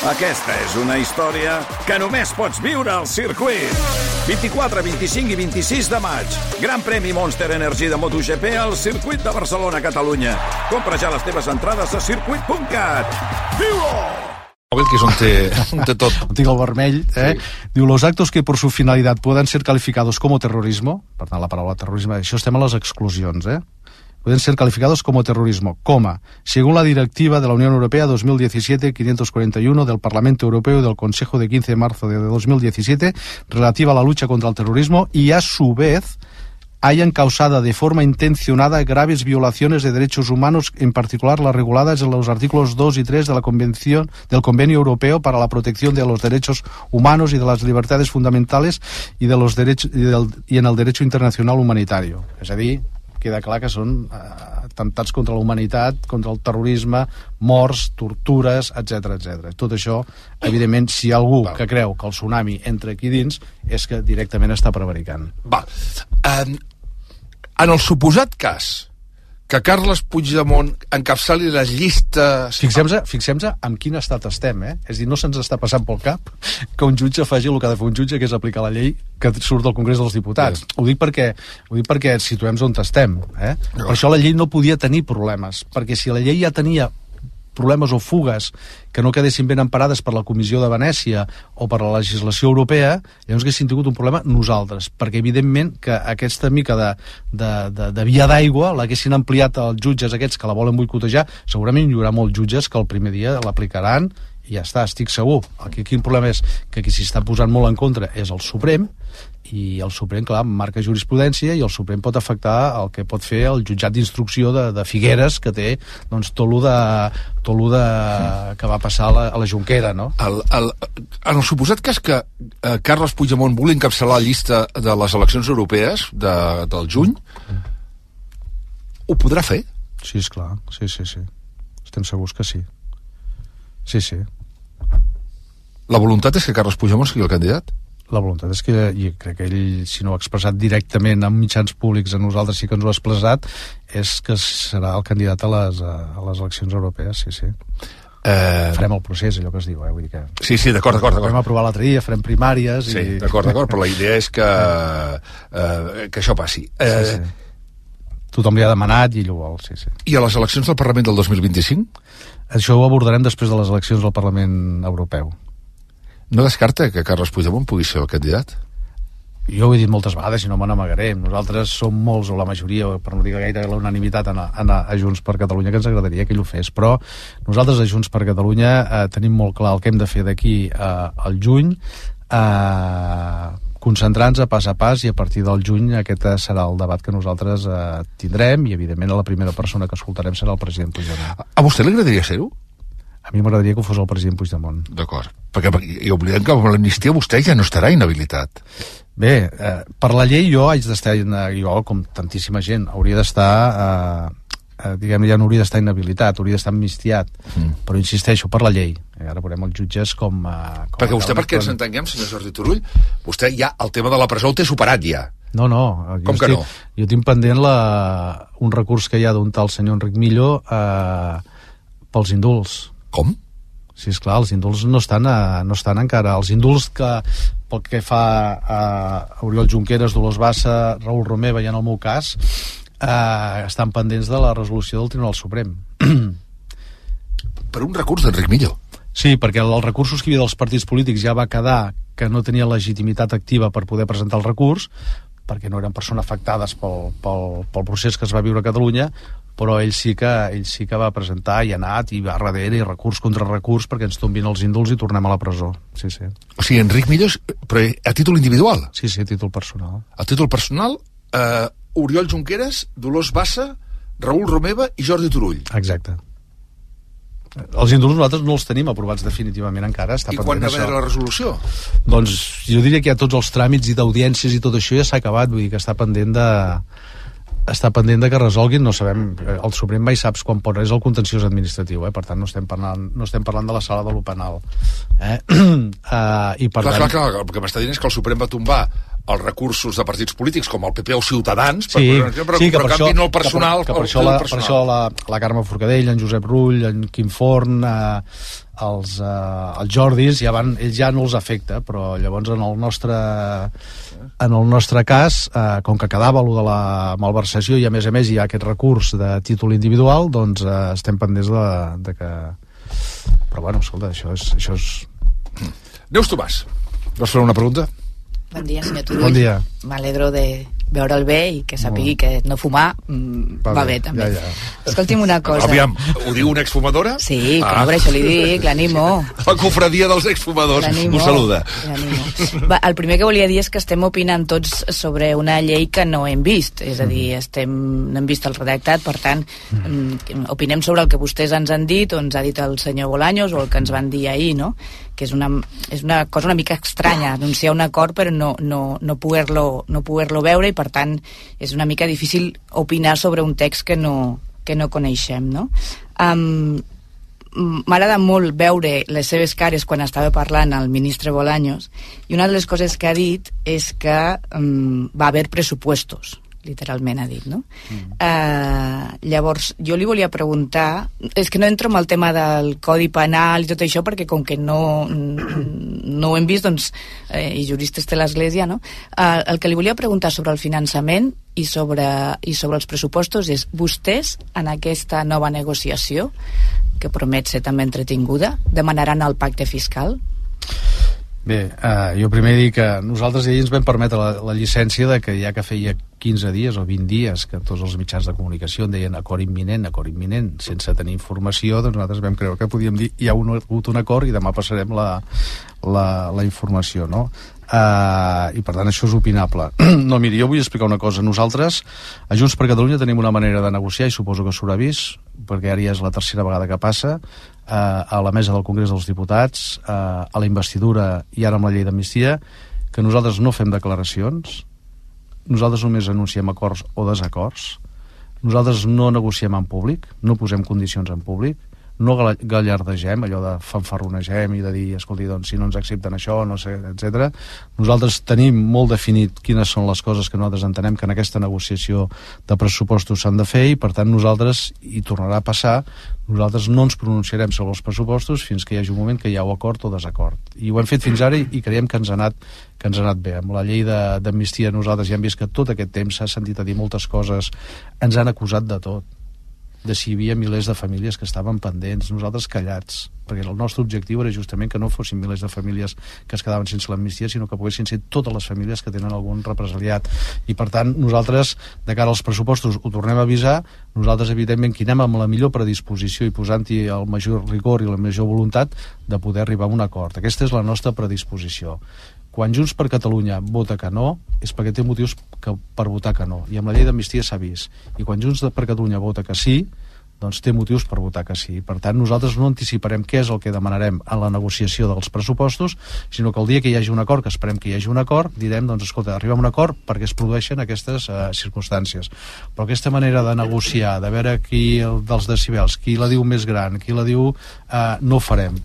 Aquesta és una història que només pots viure al circuit. 24, 25 i 26 de maig. Gran premi Monster Energy de MotoGP al circuit de Barcelona, Catalunya. Compra ja les teves entrades a circuit.cat. Viu-ho! Que és on té tot. Tinc el vermell, Sí. Diu, los actos que por su finalidad puedan ser calificados como terrorismo, per tant la paraula terrorisme, això estem a les exclusions, pueden ser calificados como terrorismo, según la directiva de la Unión Europea 2017-541 del Parlamento Europeo y del Consejo de 15 de marzo de 2017 relativa a la lucha contra el terrorismo y a su vez hayan causado de forma intencionada graves violaciones de derechos humanos, en particular las reguladas en los artículos 2 y 3 de la Convención del Convenio Europeo para la Protección de los Derechos Humanos y de las Libertades Fundamentales y de los derechos y en el Derecho Internacional Humanitario. És a dir, queda clar que són atemptats contra la humanitat, contra el terrorisme, morts, tortures, etc etc. Tot això, evidentment, si hi ha algú que creu que el tsunami entra aquí dins, és que directament està prevaricant. En el suposat cas que Carles Puigdemont encapçali les llistes... Fixem-se en quin estat estem, És a dir, no se'ns està passant pel cap que un jutge faci el que ha de fer un jutge, que és aplicar la llei que surt del Congrés dels Diputats. Ho dic perquè situem on estem, Per això la llei no podia tenir problemes, perquè si la llei ja tenia problemes o fugues que no quedessin ben emparades per la Comissió de Venècia o per la legislació europea, llavors haguéssim tingut un problema nosaltres, perquè evidentment que aquesta mica de via d'aigua l'haguessin ampliat als jutges aquests que la volen boicotejar, segurament hi haurà molts jutges que el primer dia l'aplicaran i ja està, estic segur. Aquí quin problema és que qui s'hi està posant molt en contra és el Suprem, i el Suprem, clar, marca jurisprudència i el Suprem pot afectar el que pot fer el jutjat d'instrucció de Figueres, que té doncs, tot lo que va passar a la Jonquera, no? En el suposat cas que Carles Puigdemont vulgui encapçalar la llista de les eleccions europees del juny, ho podrà fer? Sí, esclar, sí. Estem segurs que sí. Sí. La voluntat és que Carles Puigdemont sigui el candidat? La voluntat és que, i crec que ell, si no ho ha expressat directament en mitjans públics, a nosaltres sí que ens ho ha expressat, és que serà el candidat a les eleccions europees, sí. Farem el procés, allò que es diu, vull dir que... Sí, d'acord. Vam aprovar l'altre dia, farem primàries... Sí, d'acord, però la idea és que això passi. Sí. Tothom li ha demanat i ell ho vol, sí. I a les eleccions del Parlament del 2025? Això ho abordarem després de les eleccions del Parlament Europeu. No descarta que Carles Puigdemont pugui ser el candidat? Jo ho he dit moltes vegades i no me n'amagaré. Nosaltres som molts, o la majoria, per no dir gaire la unanimitat, anar a Junts per Catalunya, que ens agradaria que ell ho fes, però nosaltres a Junts per Catalunya tenim molt clar el que hem de fer d'aquí al juny, concentrant-nos a pas, i a partir del juny aquest serà el debat que nosaltres tindrem, i evidentment la primera persona que escoltarem serà el president Puigdemont. A vostè li agradaria ser-ho? A mi m'agradaria que ho fos el president Puigdemont. D'acord, perquè i oblidem que amb l'amnistia vostè ja no estarà inhabilitat. Bé, per la llei jo haig d'estar, com tantíssima gent, hauria d'estar, diguem-ne, ja no hauria d'estar inhabilitat, hauria d'estar amnistiat, però insisteixo, per la llei. Ara veurem els jutges com perquè vostè, perquè ens entenguem, senyor Jordi Turull, vostè ja el tema de la presó el té superat ja. No. Com que no? Jo tinc pendent un recurs que hi ha d'un tal senyor Enric Millo pels indults. Com? Sí, esclar, els indults no estan encara. Els indults que, pel que fa a Oriol Junqueras, Dolors Bassa, Raül Romeva i en el meu cas, estan pendents de la resolució del Tribunal Suprem. Per un recurs d'Enric Millo? Sí, perquè els recursos que hi havia dels partits polítics ja va quedar que no tenia legitimitat activa per poder presentar el recurs, perquè no eren persones afectades pel procés que es va viure a Catalunya, però ell sí que va presentar i ha anat i va darrere i recurs contra recurs perquè ens tombin els indults i tornem a la presó. Sí. O sigui, Enric Millo, però a títol individual? Sí, a títol personal. A títol personal, Oriol Junqueras, Dolors Bassa, Raül Romeva i Jordi Turull. Exacte. Els indults nosaltres no els tenim aprovats definitivament encara. I quan va haver la resolució? Doncs jo diria que ja tots els tràmits i d'audiències i tot això ja s'ha acabat, vull dir que està pendent de que resolguin. No sabem, el Suprem mai saps quan pot, és el contenciós administratiu, per tant no estem parlant de la sala de lo penal. I per tant... Clar, el que m'està dient és que el Suprem va tombar els recursos de partits polítics com el PP o Ciutadans, però en canvi no el personal. Per això la Carme Forcadell, en Josep Rull, en Quim Forn, els Jordis ells ja no els afecta, però llavors en el nostre cas, com que quedava allò de la malversació i a més hi ha aquest recurs de títol individual, doncs estem pendents de que... Però bueno, escolta, això és... Neus Tomàs, vols fer una pregunta? Bon dia, senyor Turull. Bon dia. M'alegro de veure'l bé i que sàpigui que no fumar va bé, també. Ja. Escolti'm una cosa. Aviam, ho diu una exfumadora? Sí, per això li dic, l'animo. La cofradia dels exfumadors ho saluda. Va, el primer que volia dir és que estem opinant tots sobre una llei que no hem vist, és a dir, no hem vist el redactat, per tant, opinem sobre el que vostès ens han dit o ens ha dit el senyor Bolaños o el que ens van dir ahir, no? Que és una cosa una mica estranya, anunciar un acord però no poder-lo veure i per tant és una mica difícil opinar sobre un text que no coneixem, no? M'agrada molt veure les seves cares quan estava parlant el ministre Bolaños i una de les coses que ha dit és que va haver pressupostos, literalment ha dit, no? Llavors, jo li volia preguntar, és que no entro en el tema del Codi Penal i tot això, perquè com que no ho hem vist, doncs, i juristes té l'Església, no? El que li volia preguntar sobre el finançament i sobre els pressupostos és, vostès, en aquesta nova negociació, que promet ser també entretinguda, demanaran el pacte fiscal? Bé, jo primer dic que nosaltres ahir ens vam permetre la llicència de que ja que feia 15 dies o 20 dies que tots els mitjans de comunicació en deien acord imminent, sense tenir informació, doncs nosaltres vam creure que podíem dir hi ha hagut un acord i demà passarem la informació, no? I per tant això és opinable. No, miri, jo vull explicar una cosa. Nosaltres a Junts per Catalunya tenim una manera de negociar i suposo que s'haurà vist, perquè ara ja és la tercera vegada que passa, a la mesa del Congrés dels Diputats, a la investidura i ara amb la llei d'amnistia, que nosaltres no fem declaracions, nosaltres només anunciem acords o desacords, nosaltres no negociem en públic, no posem condicions en públic, no gallardegem, allò de fanfarronegem i de dir, escolti, doncs si no ens accepten això, no sé, etc. Nosaltres tenim molt definit quines són les coses que nosaltres entenem que en aquesta negociació de pressupostos s'han de fer i per tant nosaltres, i tornarà a passar, nosaltres no ens pronunciarem sobre els pressupostos fins que hi hagi un moment que hi ha acord o desacord. I ho hem fet fins ara i creiem que ens ha anat bé. Amb la llei d'amnistia nosaltres ja hem vist que tot aquest temps s'ha sentit a dir moltes coses, ens han acusat de tot, de si hi havia milers de famílies que estaven pendents, nosaltres callats, perquè el nostre objectiu era justament que no fossin milers de famílies que es quedaven sense l'amnistia, sinó que poguessin ser totes les famílies que tenen algun represaliat. I per tant, nosaltres, de cara als pressupostos, ho tornem a avisar, nosaltres evidentment que anem amb la millor predisposició i posant-hi el major rigor i la major voluntat de poder arribar a un acord. Aquesta és la nostra predisposició. Quan Junts per Catalunya vota que no, és perquè té motius per votar que no. I amb la llei d'amnistia s'ha vist. I quan Junts per Catalunya vota que sí, doncs té motius per votar que sí. Per tant, nosaltres no anticiparem què és el que demanarem en la negociació dels pressupostos, sinó que el dia que hi hagi un acord, que esperem que hi hagi un acord, direm, doncs, escolta, arribem a un acord perquè es produeixen aquestes circumstàncies. Però aquesta manera de negociar, de veure qui dels decibels, qui la diu més gran, qui la diu... no ho farem.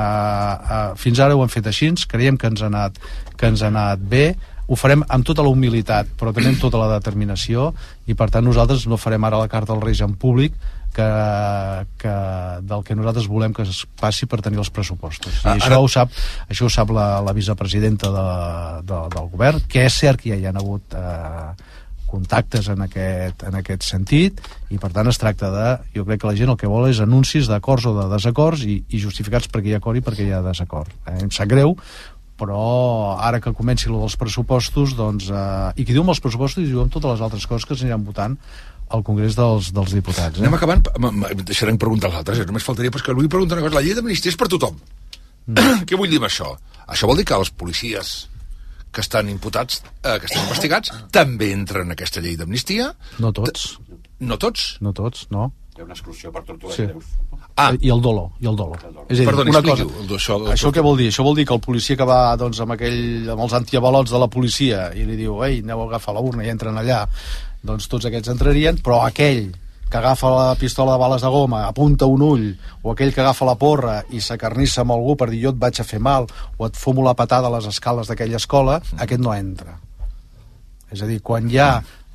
Fins ara ho hem fet així, creiem que ens ha anat bé, ho farem amb tota la humilitat, però també amb tota la determinació, i per tant nosaltres no farem ara la carta als Reis en públic del que nosaltres volem que es passi per tenir els pressupostos. I això ho sap la vicepresidenta del govern, que és cert que ja hi ha hagut contactes en aquest sentit, i per tant es tracta de, jo crec que la gent el que vol és anuncis d'acords o de desacords i justificats perquè hi ha acord i perquè hi ha desacord. Em sap greu, però ara que comenci el dels pressupostos, doncs, i qui diu amb els pressupostos i diu amb totes les altres coses que s'aniran votant al Congrés dels Diputats. Anem acabant, deixarem preguntar als altres, només faltaria, però és que vull preguntar una cosa, la llei d'amnistia és per tothom. Què vull dir amb això? Això vol dir que els policies que estan imputats, que estan investigats, també entren en aquesta llei d'amnistia? No tots. No tots? No tots, no. Hi ha una exclusió per tortura sí. greus. I el dolo. És a dir, perdoni, una cosa, això què vol dir? Això vol dir que el policia que va doncs, amb els antiavalots de la policia i li diu, ei, aneu a agafar la urna i entren allà, doncs tots aquests entrarien, però aquell que agafa la pistola de bales de goma, apunta un ull, o aquell que agafa la porra i s'acarnissa amb algú per dir jo et vaig a fer mal, o et fumo la patada a les escales d'aquella escola, aquest no entra. És a dir, quan hi ha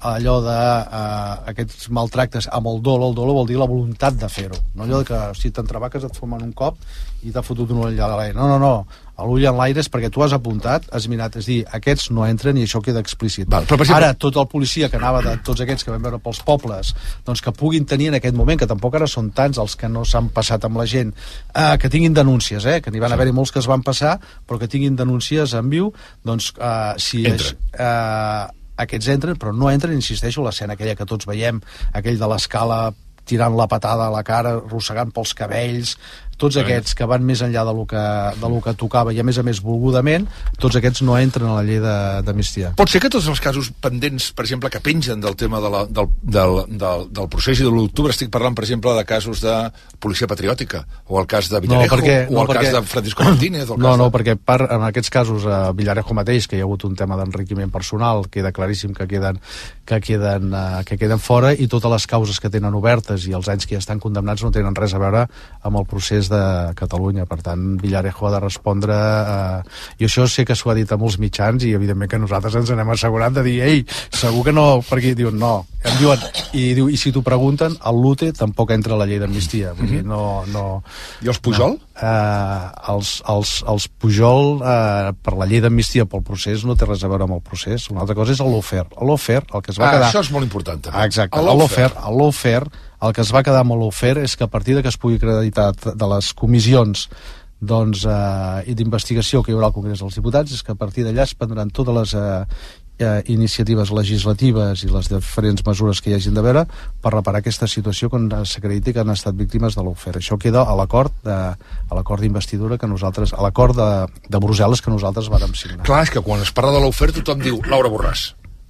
allò de aquests maltractes amb el dolo vol dir la voluntat de fer-ho, no allò que si t'entrebaques et fumen un cop i t'ha fotut un ull a l'aire, no, l'ull en l'aire és perquè tu has apuntat, has mirat, és dir, aquests no entren i això queda explícit. Val, però, per exemple... Ara, tot el policia que anava de tots aquests que vam veure pels pobles, doncs que puguin tenir en aquest moment, que tampoc ara són tants els que no s'han passat amb la gent, que tinguin denúncies, que n'hi van haver-hi molts que es van passar, però que tinguin denúncies en viu, doncs si aquests entren, però no entren, insisteixo, l'escena aquella que tots veiem, aquell de l'escala tirant la patada a la cara, arrossegant pels cabells, tots aquests que van més enllà de lo que tocava i a més volgudament, tots aquests no entren a la llei d'amnistia. Pot ser que tots els casos pendents, per exemple, que pengen del tema del procés i de l'1 d'octubre, estic parlant, per exemple, de casos de policia patriòtica, o el cas de Villarejo, o el cas de Francisco Martínez... perquè en aquests casos a Villarejo mateix, que hi ha hagut un tema d'enriquiment personal, queda claríssim que queden fora, i totes les causes que tenen obertes i els anys que ja estan condemnats no tenen res a veure amb el procés de Catalunya. Per tant, Villarejo ha de respondre i això sé que s'ho ha dit a molts mitjans i evidentment que nosaltres ens anem assegurant de dir, ei, segur que no, perquè diuen no, em diuen, i si t'ho pregunten, el Lute tampoc entra a la llei d'amnistia, vull dir, no. I els Pujol? Els Pujol per la llei d'amnistia pel procés no té res a veure amb el procés. Una altra cosa és el lawfare, el que es va quedar... Això és molt important també. Exacte, el lawfare, el que es va quedar amb el lawfare és que a partir de que es pugui acreditar de les comissions i d'investigació que hi haurà al Congrés dels Diputats, és que a partir d'allà es prendran totes les iniciatives legislatives i les diferents mesures que hi hagin de veure per reparar aquesta situació quan s'acrediti que han estat víctimes de l'ofert. Això queda a l'acord d'investidura que nosaltres, a l'acord de Brussel·les que nosaltres vàrem signar. Clar, és que quan es parla de l'ofert tothom diu Laura Borràs.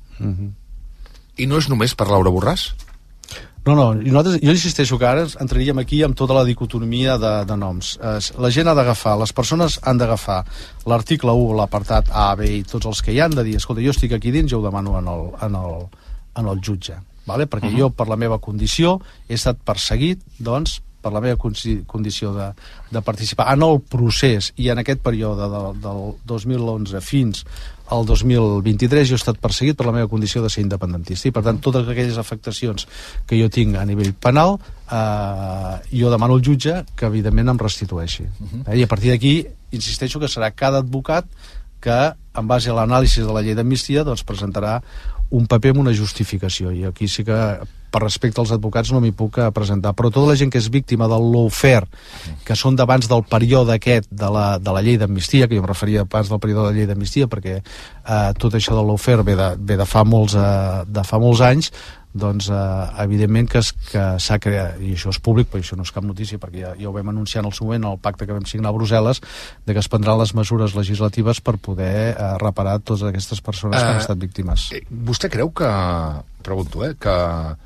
I no és només per Laura Borràs? No, jo insisteixo que ara entraríem aquí amb tota la dicotomia de noms. La gent ha d'agafar, les persones han d'agafar l'article 1, l'apartat A, B i tots els que hi han de dir, escolta, jo estic aquí dins, jo ho demano en el jutge, vale? Perquè jo, per la meva condició, he estat perseguit, doncs, per la meva condició de participar en el procés i en aquest període del 2011 fins al 2023 jo he estat perseguit per la meva condició de ser independentista i per tant totes aquelles afectacions que jo tinc a nivell penal jo demano al jutge que evidentment em restitueixi i a partir d'aquí insisteixo que serà cada advocat que en base a l'anàlisi de la llei d'amnistia doncs presentarà un paper amb una justificació i aquí sí que per respecte als advocats no m'hi puc presentar, però tota la gent que és víctima del lawfare, que són d'abans del període aquest de la llei d'amnistia, que jo em referia abans del període de la llei d'amnistia perquè tot això del lawfare ve de fa molts anys, doncs evidentment que s'ha creat, i això és públic perquè això no és cap notícia perquè ja ho vam anunciar en el seu moment el pacte que vam signar a Brussel·les de que es prendran les mesures legislatives per poder reparar totes aquestes persones que han estat víctimes. Vostè creu que, pregunto, que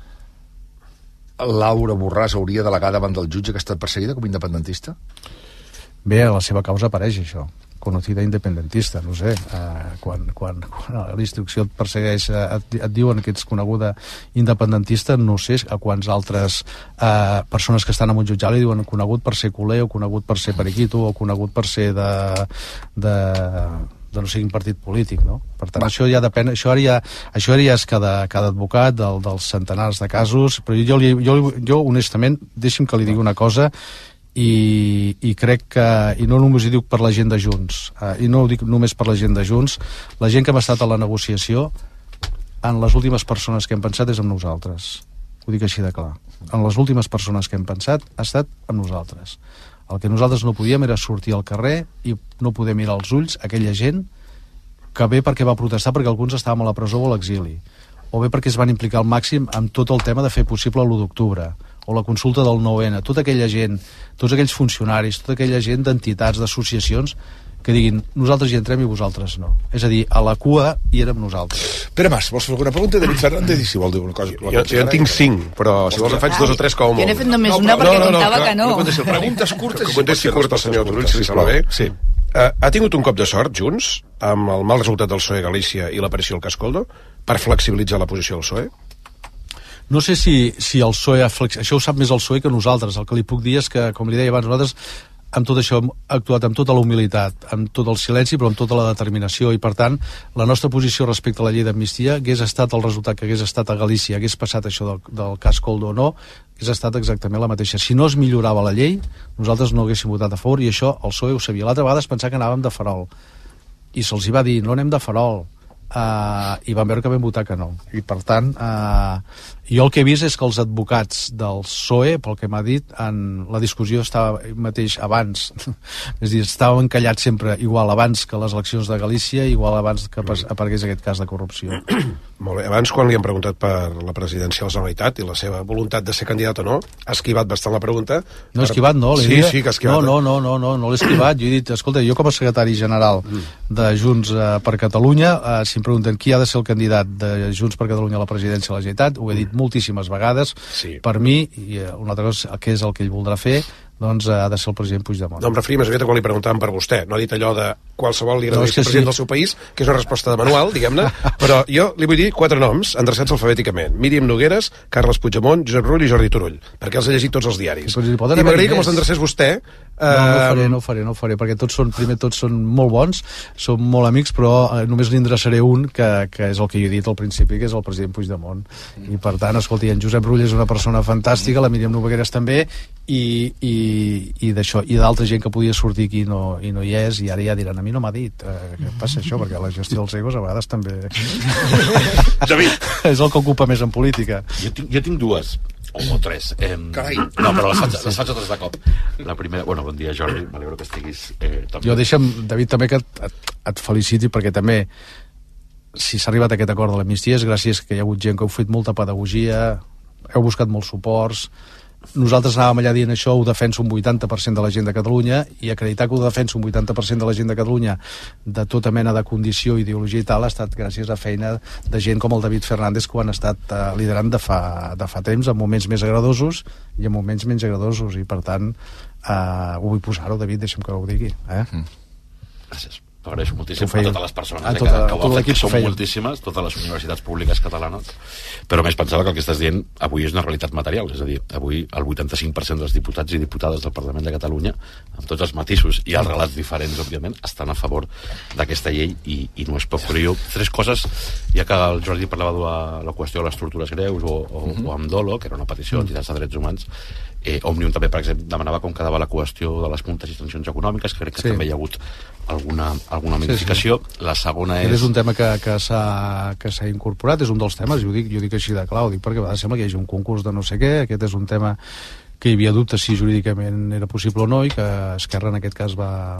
Laura Borràs hauria delegat davant del jutge que ha estat perseguida com a independentista? Bé, a la seva causa apareix això, conocida independentista, no sé, quan la instrucció et persegueix, et diuen que ets coneguda independentista, no sé a quants altres persones que estan en un jutjat li diuen conegut per ser culer, o conegut per ser periquito, o conegut per ser de no sigui un partit polític, no? Per tant, això ja depèn, això ara ja és cada advocat dels centenars de casos, però jo honestament, deixi'm que li digui una cosa i crec que, i no només ho dic per la gent de Junts, i no ho dic només per la gent de Junts, la gent que hem estat a la negociació, en les últimes persones que hem pensat és amb nosaltres. Ho dic així de clar. En les últimes persones que hem pensat ha estat amb nosaltres. El que nosaltres no podíem era sortir al carrer i no poder mirar als ulls aquella gent que bé perquè va protestar perquè alguns estàvem a la presó o a l'exili, o bé perquè es van implicar al màxim amb tot el tema de fer possible l'1 d'octubre, o la consulta del 9-N, tota aquella gent, tots aquells funcionaris, tota aquella gent d'entitats, d'associacions, que diguin, nosaltres hi entrem i vosaltres no. És a dir, a la cua hi érem nosaltres. Pere Mas, vols fer alguna pregunta? David Fernández, i si vol dir alguna cosa. Jo en tinc 5, però si vols en faig 2 o 3 com a molt. Jo n'he fet només una perquè comptava que no. Preguntes curtes. Que contesti curt el senyor Turull, si li sembla bé. Sí. Ha tingut un cop de sort, Junts, amb el mal resultat del PSOE Galícia i l'aparició del cas Coldo, per flexibilitzar la posició del PSOE? No sé si el PSOE això ho sap més el PSOE que nosaltres. El que li puc dir és que, com li deia abans, nosaltres amb tot això hem actuat amb tota la humilitat, amb tot el silenci, però amb tota la determinació, i per tant la nostra posició respecte a la llei d'amnistia hagués estat el resultat que hagués estat a Galícia, hagués passat això del cas Koldo o no, hagués estat exactament la mateixa. Si no es millorava la llei, nosaltres no haguéssim votat a favor, i això el PSOE ho sabia. L'altra vegada es pensava que anàvem de farol, i se'ls va dir, no anem de farol, i van veure que vam votar que no. I per tant, jo el que he vist és que els advocats del PSOE, pel que m'ha dit, en la discussió estava mateix abans, és a dir, estàvem encallats sempre igual abans que les eleccions de Galícia, igual abans que aparegués aquest cas de corrupció. Molt bé. Abans, quan li han preguntat per la presidència de la Generalitat i la seva voluntat de ser candidat o no, ha esquivat bastant la pregunta. No, esquivat no. Sí, sí que ha esquivat. No l'he esquivat. Jo he dit, escolta, jo com a secretari general de Junts per Catalunya, si em pregunten qui ha de ser el candidat de Junts per Catalunya a la presidència de la Generalitat, ho he dit moltíssimes vegades. Sí. Per mi, i una altra cosa, que és el que ell voldrà fer, doncs ha de ser el president Puigdemont. No, em referia més aviat quan li preguntàvem per vostè. No ha dit allò de qualsevol li agradaria ser president del seu país, que és una resposta de manual, diguem-ne, però jo li vull dir 4 noms endreçats alfabèticament. Míriam Nogueres, Carles Puigdemont, Josep Rull i Jordi Turull, perquè els he llegit tots els diaris. I m'agradaria que me'ls endrecés vostè. No ho faré, perquè tots són molt bons, són molt amics, però només li endreçaré un, que és el que jo he dit al principi, que és el president Puigdemont. I per tant, escolti, en Josep Rull és una persona fantàstica, la Míriam Nogueres també, i d'això, i d'altra gent que podia sortir aquí i no hi és, i ara ja diran, a mi no m'ha dit què passa això, perquè la gestió dels egos a vegades també David, és el que ocupa més en política. jo tinc 2 o 3. No, però les faig totes de cop. La primera, bon dia Jordi, m'alegro que estiguis també. Jo deixa'm, David, també que et feliciti, perquè també si s'ha arribat a aquest acord de l'amnistia és gràcies que hi ha hagut gent que heu fet molta pedagogia, heu buscat molts suports. Nosaltres anàvem allà dient això, ho defensa un 80% de la gent de Catalunya, i acreditar que ho defensa un 80% de la gent de Catalunya de tota mena de condició, ideologia i tal, ha estat gràcies a feina de gent com el David Fernández, que ho han estat liderant de fa temps, en moments més agradosos i en moments menys agradosos, i per tant ho vull posar-ho, David, deixa'm que ho digui. Gràcies. Agraeixo moltíssim a totes les persones que ho han fet, que són moltíssimes, totes les universitats públiques catalanes, però més pensava que el que estàs dient avui és una realitat material, és a dir, avui el 85% dels diputats i diputades del Parlament de Catalunya, amb tots els matisos i els relats diferents, òbviament, estan a favor d'aquesta llei, i no és poc. Però jo, 3 coses, ja que el Jordi parlava de la qüestió de les tortures greus o amb dolo, que era una petició d'entitats de drets humans, Òmnium també, per exemple, demanava com quedava la qüestió de les multes i sancions econòmiques, que crec que també hi ha hagut alguna modificació. La segona és... És un tema que s'ha incorporat, és un dels temes, jo dic així de clar, ho dic perquè a vegades sembla que hi hagi un concurs de no sé què, aquest és un tema que hi havia dubtes si jurídicament era possible o no, i que Esquerra en aquest cas va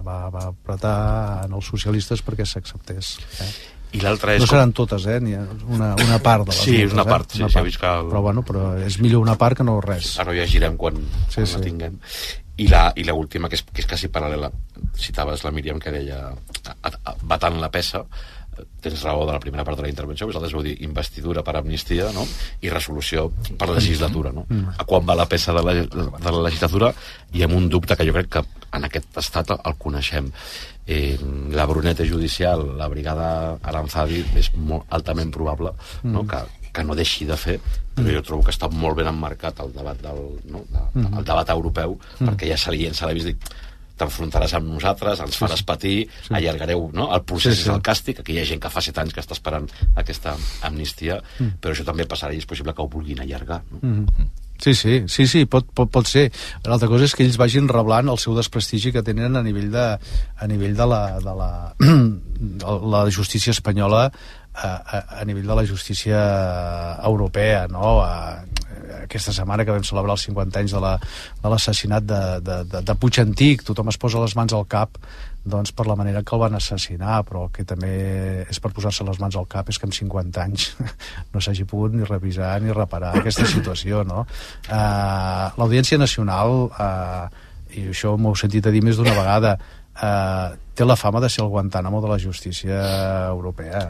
apretar en els socialistes perquè s'acceptés. I l'altra és... No seran totes, n'hi ha una part de les sí, és una part, sí, s'ha vist que... Però és millor una part que no res. Ara ho llegirem quan la tinguem. I l'última, que és quasi paral·lela, citaves la Míriam, que deia batant la peça, tens raó de la primera part de la intervenció, vosaltres vau dir investidura per amnistia, no? I resolució per legislatura, no? A quan va la peça de la legislatura, i amb un dubte que jo crec que en aquest estat el coneixem. La bruneta judicial, la brigada Aranzadi, és molt altament probable, no? Que no deixi de fer, però jo trobo que està molt ben emmarcat el debat el debat europeu, perquè ja se l'ha vist dir, t'enfrontaràs amb nosaltres, ens faràs patir, allargareu el procés del càstig, que hi ha gent que fa 7 anys que està esperant aquesta amnistia, però això també passarà i és possible que ho vulguin allargar. Sí, pot ser. L'altra cosa és que ells vagin reblant el seu desprestigi que tenen a nivell de la justícia espanyola, a nivell de la justícia europea, no? Aquesta setmana que vam celebrar els 50 anys de l'assassinat de Puig Antic, tothom es posa les mans al cap doncs per la manera que el van assassinar, però el que també és per posar-se les mans al cap és que en 50 anys no s'hagi pogut ni revisar ni reparar aquesta situació, no? L'Audiència Nacional, i això m'ho he sentit a dir més d'una vegada, té la fama de ser el Guantánamo de la justícia europea.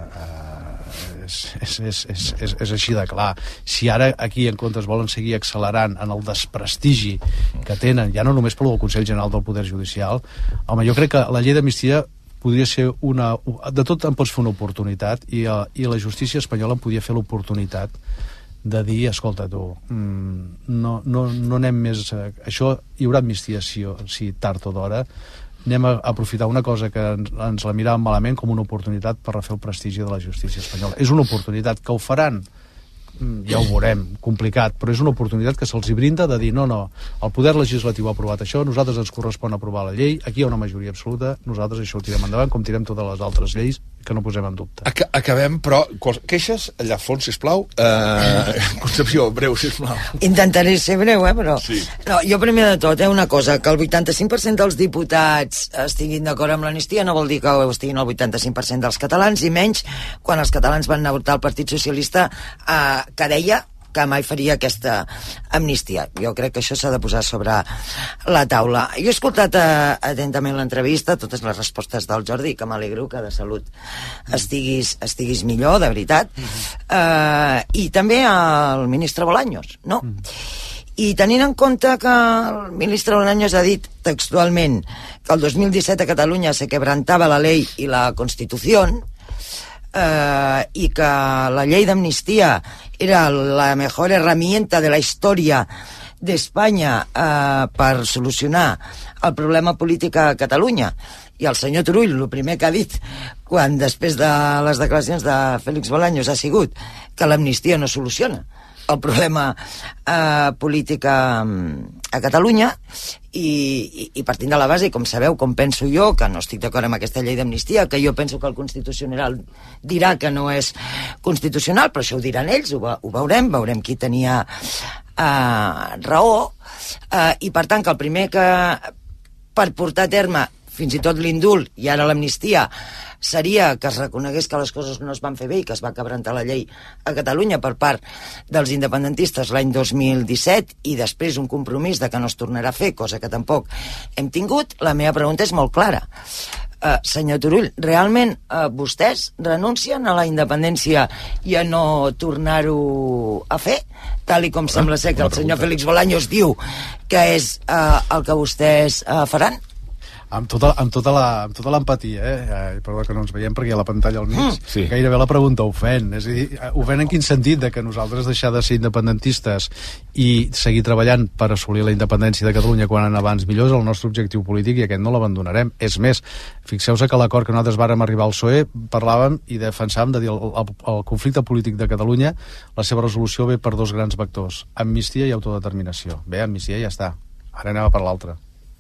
És així de clar. Si ara aquí en comptes volen seguir accelerant en el desprestigi que tenen, ja no només pel Consell General del Poder Judicial, home, jo crec que la llei d'amnistia podria ser de tot en pots fer una oportunitat, i la justícia espanyola en podia fer l'oportunitat de dir, escolta tu, no anem més... Això hi haurà amnistia si tard o d'hora, anem a aprofitar una cosa que ens la miràvem malament com una oportunitat per refer el prestigi de la justícia espanyola. És una oportunitat que ho faran, ja ho veurem, complicat, però és una oportunitat que se'ls hi brinda de dir no, el poder legislatiu ha aprovat això, nosaltres ens correspon aprovar la llei, aquí hi ha una majoria absoluta, nosaltres això ho tirem endavant com tirem totes les altres lleis que no posem en dubte. Acabem, però queixes allà a fons, sisplau. Concepció, breu, sisplau. Intentaré ser breu, però... Sí. No, jo primer de tot, una cosa, que el 85% dels diputats estiguin d'acord amb l'amnistia no vol dir que ho estiguin el 85% dels catalans, i menys quan els catalans van anar a votar el Partit Socialista que deia que mai faria aquesta amnistia. Jo crec que això s'ha de posar sobre la taula. Jo he escoltat atentament l'entrevista, totes les respostes del Jordi, que m'alegro que de salut estiguis millor, de veritat, i també el ministre Bolaños, no? I tenint en compte que el ministre Bolaños ha dit textualment que el 2017 a Catalunya se quebrantava la ley y la Constitución, y que la ley de amnistía era la mejor herramienta de la historia de España per solucionar el problema polític a Catalunya. I el senyor Turull, el primer que ha dit quan després de les declaracions de Félix Bolaños ha sigut que l'amnistia no soluciona el problema polític a Catalunya, i partint de la base, com sabeu, com penso jo, que no estic d'acord amb aquesta llei d'amnistia, que jo penso que el Constitucional dirà que no és constitucional, però això ho diran ells, ho veurem qui tenia raó, i per tant que el primer que per portar a terme fins i tot l'indult i ara l'amnistia seria que es reconegués que les coses no es van fer bé i que es va quebrantar la llei a Catalunya per part dels independentistes l'any 2017, i després un compromís de que no es tornarà a fer, cosa que tampoc hem tingut. La meva pregunta és molt clara. Senyor Turull, realment vostès renuncien a la independència i a no tornar-ho a fer, tal i com sembla ser que el senyor Félix Bolaños diu que és el que vostès faran? Amb tota l'empatia, perdó que no ens veiem perquè hi ha la pantalla al mig, sí. Gairebé la pregunta ofèn. És a dir, ofèn en quin sentit? De que nosaltres deixar de ser independentistes i seguir treballant per assolir la independència de Catalunya quan abans millor és el nostre objectiu polític, i aquest no l'abandonarem. És més, fixeu-se que l'acord que nosaltres vàrem arribar al PSOE parlàvem i defensàvem de dir el conflicte polític de Catalunya, la seva resolució ve per dos grans vectors: amnistia i autodeterminació. Bé, amnistia ja està, ara anem a per l'altre.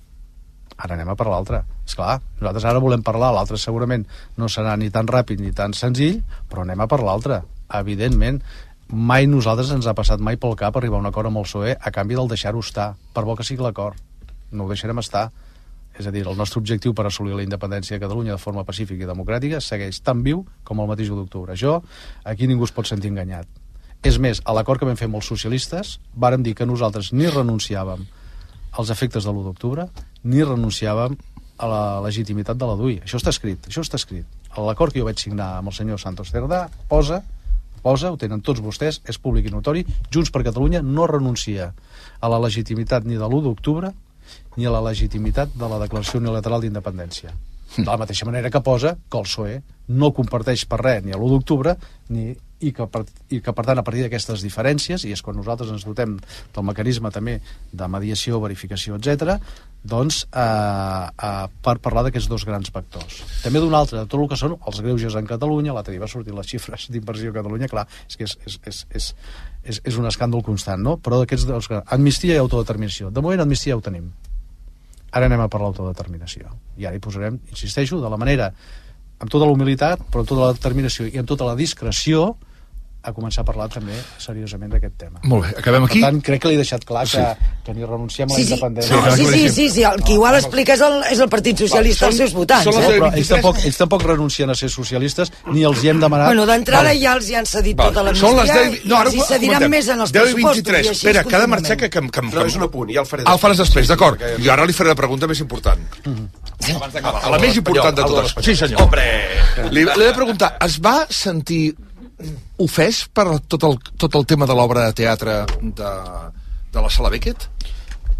Esclar, nosaltres ara volem parlar, l'altre segurament no serà ni tan ràpid ni tan senzill, però anem a per l'altre. Evidentment, mai nosaltres ens ha passat mai pel cap arribar a un acord amb el PSOE a canvi del deixar-ho estar, per bo que sigui l'acord. No ho deixarem estar. És a dir, el nostre objectiu per assolir la independència de Catalunya de forma pacífica i democràtica segueix tan viu com el mateix 1 d'octubre. Això, aquí ningú es pot sentir enganyat. És més, a l'acord que vam fer amb els socialistes, vàrem dir que nosaltres ni renunciàvem als efectes de l'1 d'octubre, ni renunciàvem a la legitimitat de la DUI. Això està escrit. L'acord que jo vaig signar amb el senyor Santos Cerdà posa, ho tenen tots vostès, és públic i notori, Junts per Catalunya no renuncia a la legitimitat ni de l'1 d'octubre ni a la legitimitat de la declaració unilateral d'independència. De la mateixa manera que posa que el PSOE no comparteix per res ni a l'1 d'octubre i que per tant a partir d'aquestes diferències, i és quan nosaltres ens dotem del mecanisme també de mediació, verificació, etc., doncs per parlar d'aquests dos grans vectors. També d'un altre, de tot el que són els greuges en Catalunya. L'altre dia va sortir les xifres d'inversió a Catalunya, clar, és que és un escàndol constant, no? Però d'aquests dos, amnistia i autodeterminació. De moment amnistia ja ho tenim. Ara anem a per l'autodeterminació. I ara hi posarem, insisteixo, de la manera, amb tota la humilitat, però amb tota la determinació i amb tota la discreció, a començar a parlar també seriosament d'aquest tema. Molt bé, acabem aquí. Per tant, crec que li he deixat clar que ni renunciem a la independència. Sí, el que igual explica és el Partit Socialista als seus votants. Però ells tampoc renuncien a ser socialistes, ni els hi hem demanat... Bueno, d'entrada ja els hi han cedit tota l'amnistia i els hi cediran més en els pressupostos. Espera, que ha de marxar que... No, és un apunt, ja el faré. El faràs després, d'acord. Jo ara li faré la pregunta més important. Abans d'acabar. La més important de totes. Sí, senyor. Hombre! Li he de preguntar, es va sentir ofès per tot el tema de l'obra de teatre de la Sala Beckett?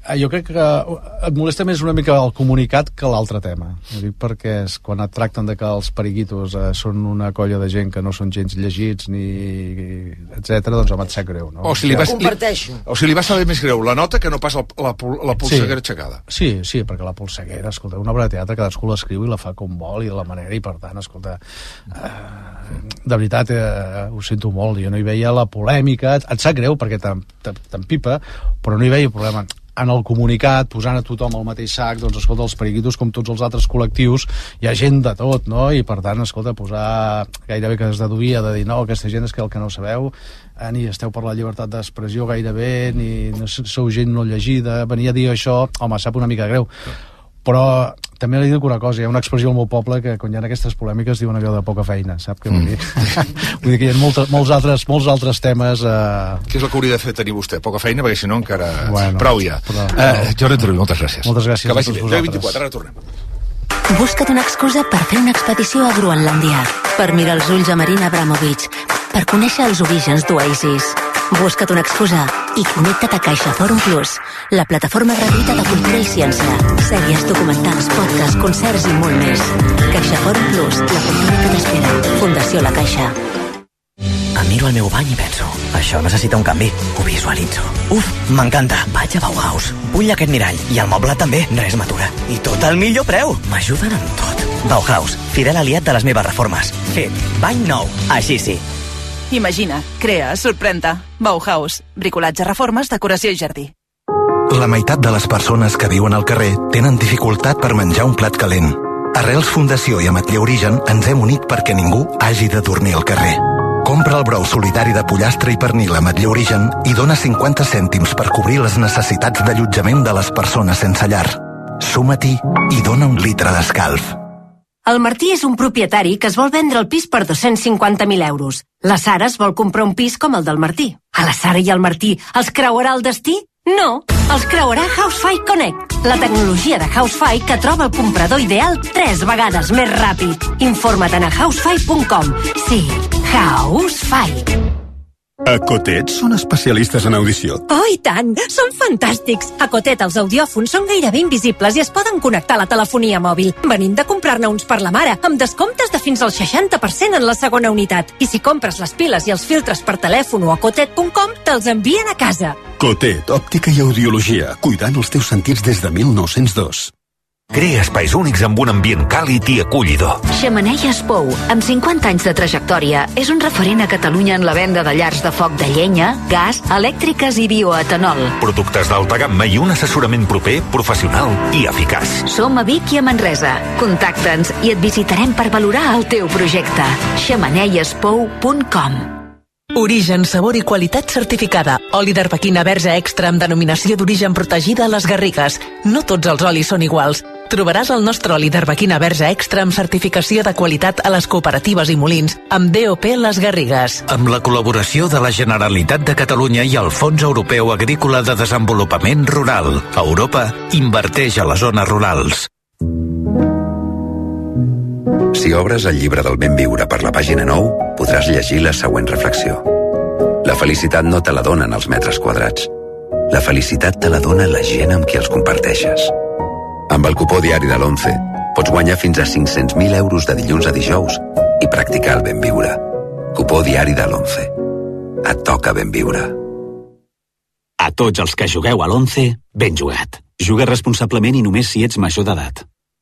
Jo crec que et molesta més una mica el comunicat que l'altre tema. Ho dic perquè quan et tracten de que els periquitos són una colla de gent que no són gens llegits ni etcètera, doncs home, et sap greu, no? O si li va saber més greu la nota que no pas la polseguera aixecada. Sí, perquè la polseguera, escolta, una obra de teatre cadascú l'escriu i la fa com vol i de la manera, i per tant, escolta, de veritat, ho sento molt, jo no hi veia la polèmica, et sap greu perquè t'empipa, però no hi veia problema. En el comunicat, posant a tothom al mateix sac, doncs, escolta, els periquitos, com tots els altres col·lectius, hi ha gent de tot, no? I, per tant, escolta, posar gairebé que es deduïa de dir, no, aquesta gent és que el que no sabeu, ni esteu per la llibertat d'expressió gairebé, ni sou gent no llegida, venia a dir això, home, sap una mica greu. Però també li dic una cosa, hi ha una expressió al meu poble que quan hi ha aquestes polèmiques diuen allò de poca feina, sap què vull dir? Vull dir que hi ha molts altres temes... Què és el que hauria de fer tenir vostè? Poca feina, perquè si no encara... Bueno, prou ja. Jordi Turull, moltes gràcies. Moltes gràcies a tots vosaltres. 24, ara tornem. Busca't una excusa per fer una expedició a Groenlàndia, per mirar els ulls a Marina Abramovic, per conèixer els orígens d'Oasis. Busca't una excusa i connecta't a CaixaForum Plus, la plataforma gratuïta de cultura i ciència. Sèries, documentals, podcasts, concerts i molt més. CaixaForum Plus, la cultura que t'espera. Fundació La Caixa. Em miro al meu bany i penso, això necessita un canvi. Ho visualitzo. Uf, m'encanta. Vaig a Bauhaus. Vull aquest mirall. I el moble també. Res m'atura. I tot al millor preu. M'ajuden amb tot. Bauhaus, fidel aliat de les meves reformes. Fet. Bany nou. Així sí. Imagina, crea, sorprèn-te. Bauhaus. Bricolatge, reformes, decoració i jardí. La meitat de les persones que viuen al carrer tenen dificultat per menjar un plat calent. Arrels Fundació i Ametller Origen ens hem unit perquè ningú hagi de dormir al carrer. Compra el brou solidari de pollastre i pernil Ametller Origen i dona 50 cèntims per cobrir les necessitats d'allotjament de les persones sense llar. Suma-t'hi i dona un litre d'escalf. El Martí és un propietari que es vol vendre el pis per 250.000 euros. La Sara es vol comprar un pis com el del Martí. A la Sara i al Martí els creuarà el destí? No, els creuarà Housefy Connect, la tecnologia de Housefy que troba el comprador ideal 3 vegades més ràpid. Informa't a housefy.com. Sí, Housefy. A Cotet són especialistes en audició. Oh, i tant! Són fantàstics! A Cotet els audiòfons són gairebé invisibles i es poden connectar a la telefonia mòbil. Venim de comprar-ne uns per la mare, amb descomptes de fins al 60% en la segona unitat. I si compres les piles i els filtres per telèfon o a cotet.com, te'ls envien a casa. Cotet, òptica i audiologia, cuidant els teus sentits des de 1902. Crea espais únics amb un ambient càlid i acollidor. Xemeneies Pou, amb 50 anys de trajectòria, és un referent a Catalunya en la venda de llars de foc de llenya, gas, elèctriques i bioetanol. Productes d'alta gamma i un assessorament proper, professional i eficaç. Som a Vic i a Manresa. Contacta'ns i et visitarem per valorar el teu projecte. xemeneiespou.com. Origen, sabor i qualitat certificada. Oli d'arbequina verge extra amb denominació d'origen protegida a les Garrigues. No tots els olis són iguals. Trobaràs el nostre oli d'arbequina verge extra amb certificació de qualitat a les cooperatives i molins amb DOP Les Garrigues. Amb la col·laboració de la Generalitat de Catalunya i el Fons Europeu Agrícola de Desenvolupament Rural. Europa inverteix a les zones rurals. Si obres el llibre del ben viure per la pàgina 9, podràs llegir la següent reflexió. La felicitat no te la donen els metres quadrats. La felicitat te la dona la gent amb qui els comparteixes. Amb el cupó diari de l'11 pots guanyar fins a 500.000 euros de dilluns a dijous i practicar el ben viure. Cupó diari de l'11. Et toca ben viure. A tots els que jugueu a l'11, ben jugat. Juga responsablement i només si ets major d'edat.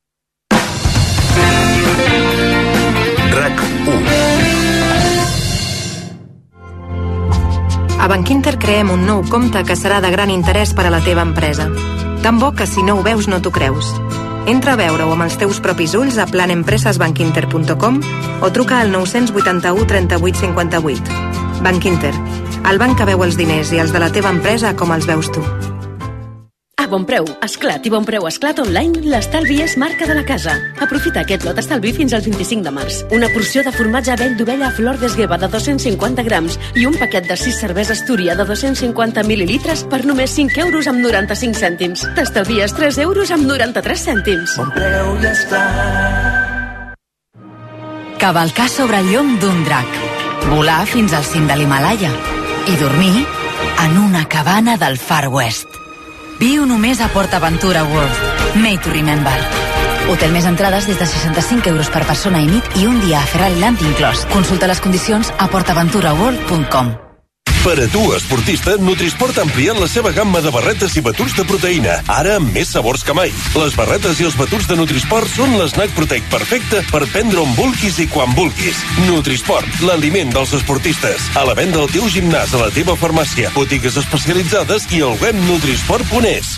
A Bankinter creem un nou compte que serà de gran interès per a la teva empresa. Tan bo que si no ho veus no t'ho creus. Entra a veure-ho amb els teus propis ulls a planempresasbankinter.com o truca al 981 38 58. Bankinter, el banc que veu els diners i els de la teva empresa com els veus tu. A Bonpreu, Esclat i Bonpreu Esclat Online, l'estalvi és marca de la casa. Aprofita aquest lot estalvi fins al 25 de març. Una porció de formatge vell d'ovella a flor d'esgueva de 250 grams i un paquet de 6 cervesa Astúria de 250 mil·lilitres per només 5 euros amb 95 cèntims. T'estalvies 3 euros amb 93 cèntims. Bonpreu i Esclat. Cavalcar sobre el llom d'un drac. Volar fins al cim de l'Himalaya. I dormir en una cabana del Far West. Viu només a PortAventura World. Made to remember. Hotel més entrades des de 65 euros per persona i nit i un dia a Ferrari Land inclòs. Consulta les condicions a portaventuraworld.com. Per a tu, esportista, Nutrisport ha ampliat la seva gamma de barretes i batuts de proteïna, ara amb més sabors que mai. Les barretes i els batuts de Nutrisport són l'esnac proteic perfecte per prendre on vulguis i quan vulguis. Nutrisport, l'aliment dels esportistes. A la venda al teu gimnàs, a la teva farmàcia, botigues especialitzades i al web nutrisport.es.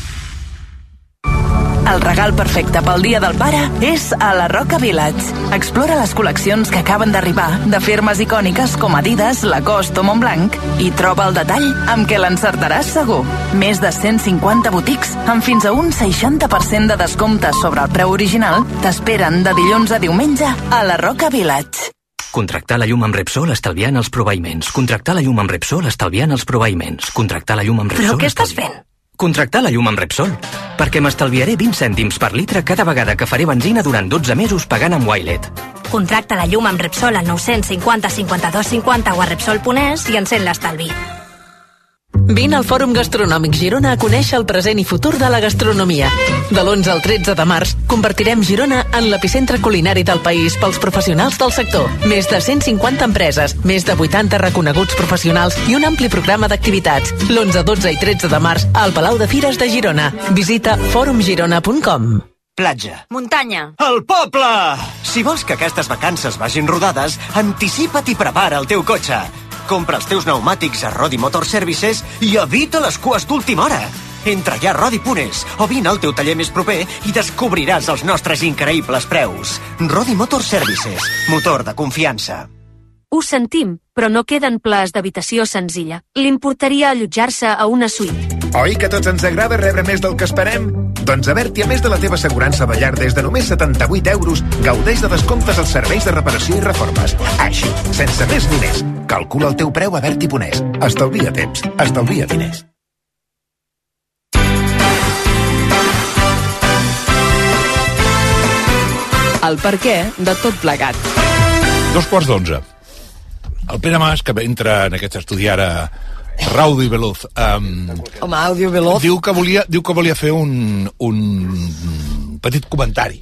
El regal perfecte pel Dia del Pare és a la Roca Village. Explora les col·leccions que acaben d'arribar de firmes icòniques com Adidas, Lacoste o Montblanc i troba el detall amb què l'encertaràs segur. Més de 150 botics amb fins a un 60% de descompte sobre el preu original t'esperen de dilluns a diumenge a la Roca Village. Contractar la llum amb Repsol estalviant els proveïments. Contractar la llum amb Repsol estalviant els proveïments. Contractar la llum amb Repsol... Però què estàs fent? Contractar la llum amb Repsol, perquè m'estalviaré 20 cèntims per litre cada vegada que faré benzina durant 12 mesos pagant amb Wilet. Contracta la llum amb Repsol al 950 52 50 o a Repsol.es i encén l'estalvi. Vine al Fòrum Gastronòmic Girona a conèixer el present i futur de la gastronomia. De l'11 al 13 de març convertirem Girona en l'epicentre culinari del país pels professionals del sector. Més de 150 empreses, més de 80 reconeguts professionals i un ampli programa d'activitats. L'11, 12 i 13 de març al Palau de Fires de Girona. Visita forumgirona.com. Platja. Muntanya. El poble! Si vols que aquestes vacances vagin rodades, anticipa't i prepara el teu cotxe. Compra els teus pneumàtics a Rodi Motor Services i evita les cues d'última hora. Entra ja a Rodi.es o vine al teu taller més proper i descobriràs els nostres increïbles preus. Rodi Motor Services, motor de confiança. Ho sentim, però no queden plans d'habitació senzilla. Li importaria allotjar-se a una suite. Oi que a tots ens agrada rebre més del que esperem? Doncs Averti, a més de la teva assegurança de llar des de només 78 euros, gaudeix de descomptes als serveis de reparació i reformes. Així, sense més ni més. Calcula el teu preu a Averti.es. Estalvia temps, estalvia diners. El perquè de tot plegat. 11:02. El Pere Mas, que entra en aquest estudi ara raudo i veloz, Home, àudio veloz. diu que volia fer un petit comentari.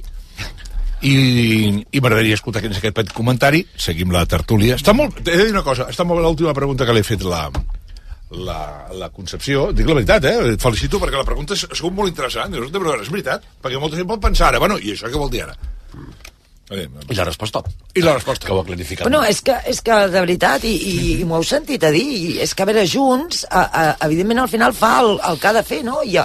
I m'agradaria escoltar quin és aquest petit comentari. Seguim la tertúlia. He de dir una cosa, està molt bé l'última pregunta que li he fet la Concepció. Dic la veritat, et felicito perquè la pregunta ha sigut molt interessant. Dius, però és veritat, perquè molta gent pot pensar ara, bueno, i això què vol dir ara? I la resposta? I la resposta. Que ho ha clarificat. Bueno, és que de veritat, i m'ho heu sentit a dir, i és que a veure, Junts, evidentment al final fa el que ha de fer, no? I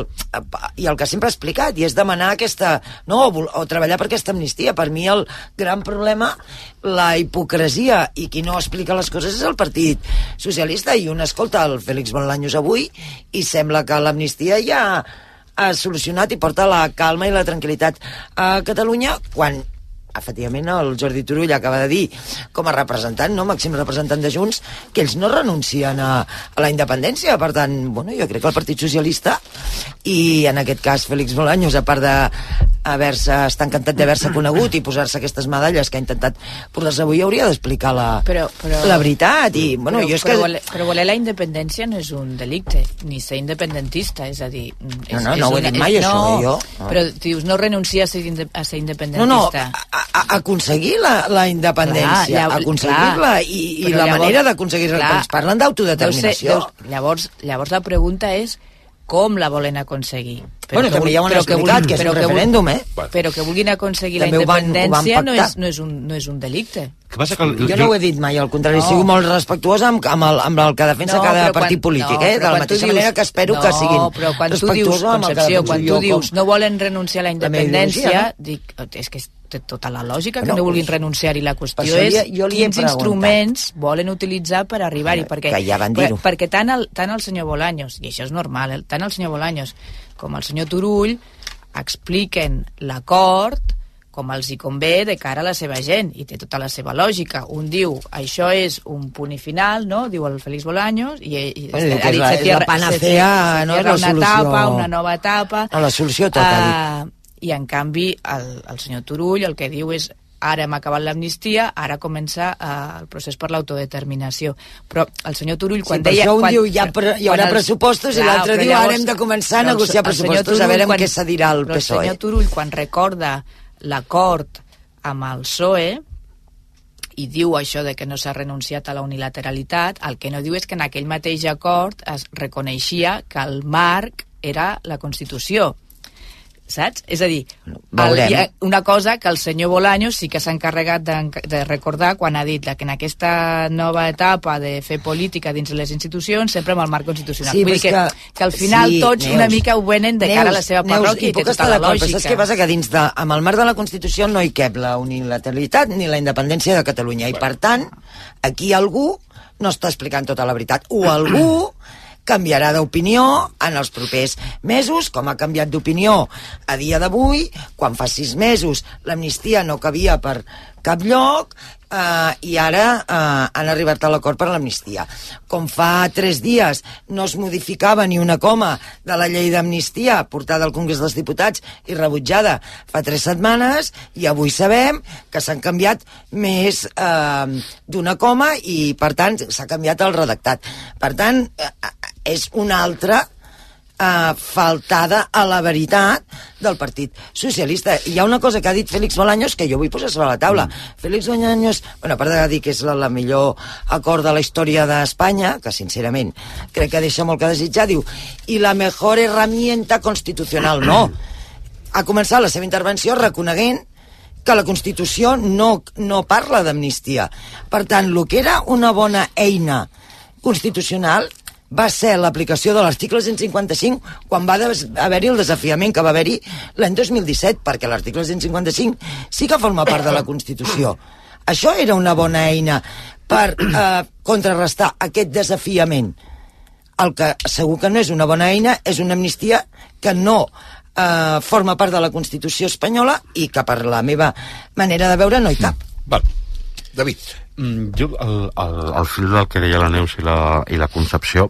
el que sempre ha explicat, i és demanar aquesta, no, o treballar per aquesta amnistia. Per mi el gran problema, la hipocresia, i qui no explica les coses és el Partit Socialista, i un escolta el Félix Bolaños avui, i sembla que l'amnistia ja ha solucionat i porta la calma i la tranquil·litat a Catalunya, quan efectivament el Jordi Turull acaba de dir, com a representant, no, màxim representant de Junts, que ells no renuncien a la independència. Per tant, bueno, jo crec que el Partit Socialista, i en aquest cas Félix Bolaños, a part està encantat d'haver-se conegut i posar-se aquestes medalles que ha intentat posar-se avui, hauria d'explicar la veritat. I, bueno, però voler la independència no és un delicte, ni ser independentista, és a dir... No ho he dit mai, això, jo. Però dius, no renuncia a ser independentista. Aconseguir la independència, aconseguir-la, i la manera d'aconseguir-la. Ens parlen d'autodeterminació. Llavors la pregunta és com la volen aconseguir. Bueno, també ja ho han explicat, que és un referèndum, Però que vulguin aconseguir la independència no és un delicte. Jo no ho he dit mai, al contrari, sigo molt respectuós amb el que defensa cada partit polític, de la mateixa manera que espero que siguin respectuosos amb el que defenso jo. Quan tu dius no volen renunciar a la independència, dic, és que té tota la lògica que no vulguin renunciar-hi. La qüestió és quins instruments volen utilitzar per arribar-hi, perquè tant el senyor Bolaños, i això és normal, tant el senyor Bolaños com el senyor Turull expliquen l'acord com els hi convé de cara a la seva gent, i té tota la seva lògica. Un diu, això és un punt i final, no? Diu el Félix Bolaños, i la panacea, no? Una nova etapa. La solució tota. I en canvi el senyor Turull el que diu és ara hem acabat l'amnistia, ara comença el procés per l'autodeterminació. Però el senyor Turull, quan deia... Sí, per això un diu, hi haurà pressupostos, i l'altre diu, ara hem de començar a negociar pressupostos, a veure amb què se dirà el PSOE. Però el senyor Turull, quan recorda l'acord amb el PSOE, i diu això de que no s'ha renunciat a la unilateralitat, el que no diu és que en aquell mateix acord es reconeixia que el marc era la Constitució. Saps? És a dir, una cosa que el senyor Bolaños sí que s'ha encarregat de recordar quan ha dit que en aquesta nova etapa de fer política dins les institucions sempre amb el marc constitucional. Sí, vull dir que al final tots una mica ho venen de cara a la seva parròquia i té tota la lògica. Saps què passa? Que amb el marc de la Constitució no hi cap la unilateralitat ni la independència de Catalunya, i per tant aquí algú no està explicant tota la veritat, o algú canviarà d'opinió en els propers mesos, com ha canviat d'opinió a dia d'avui, quan fa 6 mesos l'amnistia no cabia per cap lloc, i ara han arribat a l'acord per l'amnistia. Com fa 3 dies no es modificava ni una coma de la llei d'amnistia portada al Congrés dels Diputats i rebutjada fa 3 setmanes, i avui sabem que s'han canviat més d'una coma i, per tant, s'ha canviat el redactat. Per tant, és una altra faltada a la veritat del Partit Socialista. I hi ha una cosa que ha dit Félix Bolaños que jo vull posar sobre la taula. Félix Bolaños, a part de dir que és la millor acord de la història d'Espanya, que sincerament crec que deixa molt que desitjar, diu, i la mejor herramienta constitucional. No. Ha començat la seva intervenció reconeguent que la Constitució no parla d'amnistia. Per tant, el que era una bona eina constitucional va ser l'aplicació de l'article 155 quan va haver-hi el desafiament que va haver-hi l'any 2017, perquè l'article 155 sí que forma part de la Constitució. Això era una bona eina per contrarrestar aquest desafiament. El que segur que no és una bona eina és una amnistia que no forma part de la Constitució espanyola i que, per la meva manera de veure, no hi cap. Val. David. Jo, al fil del que deia la Neus i la Concepció,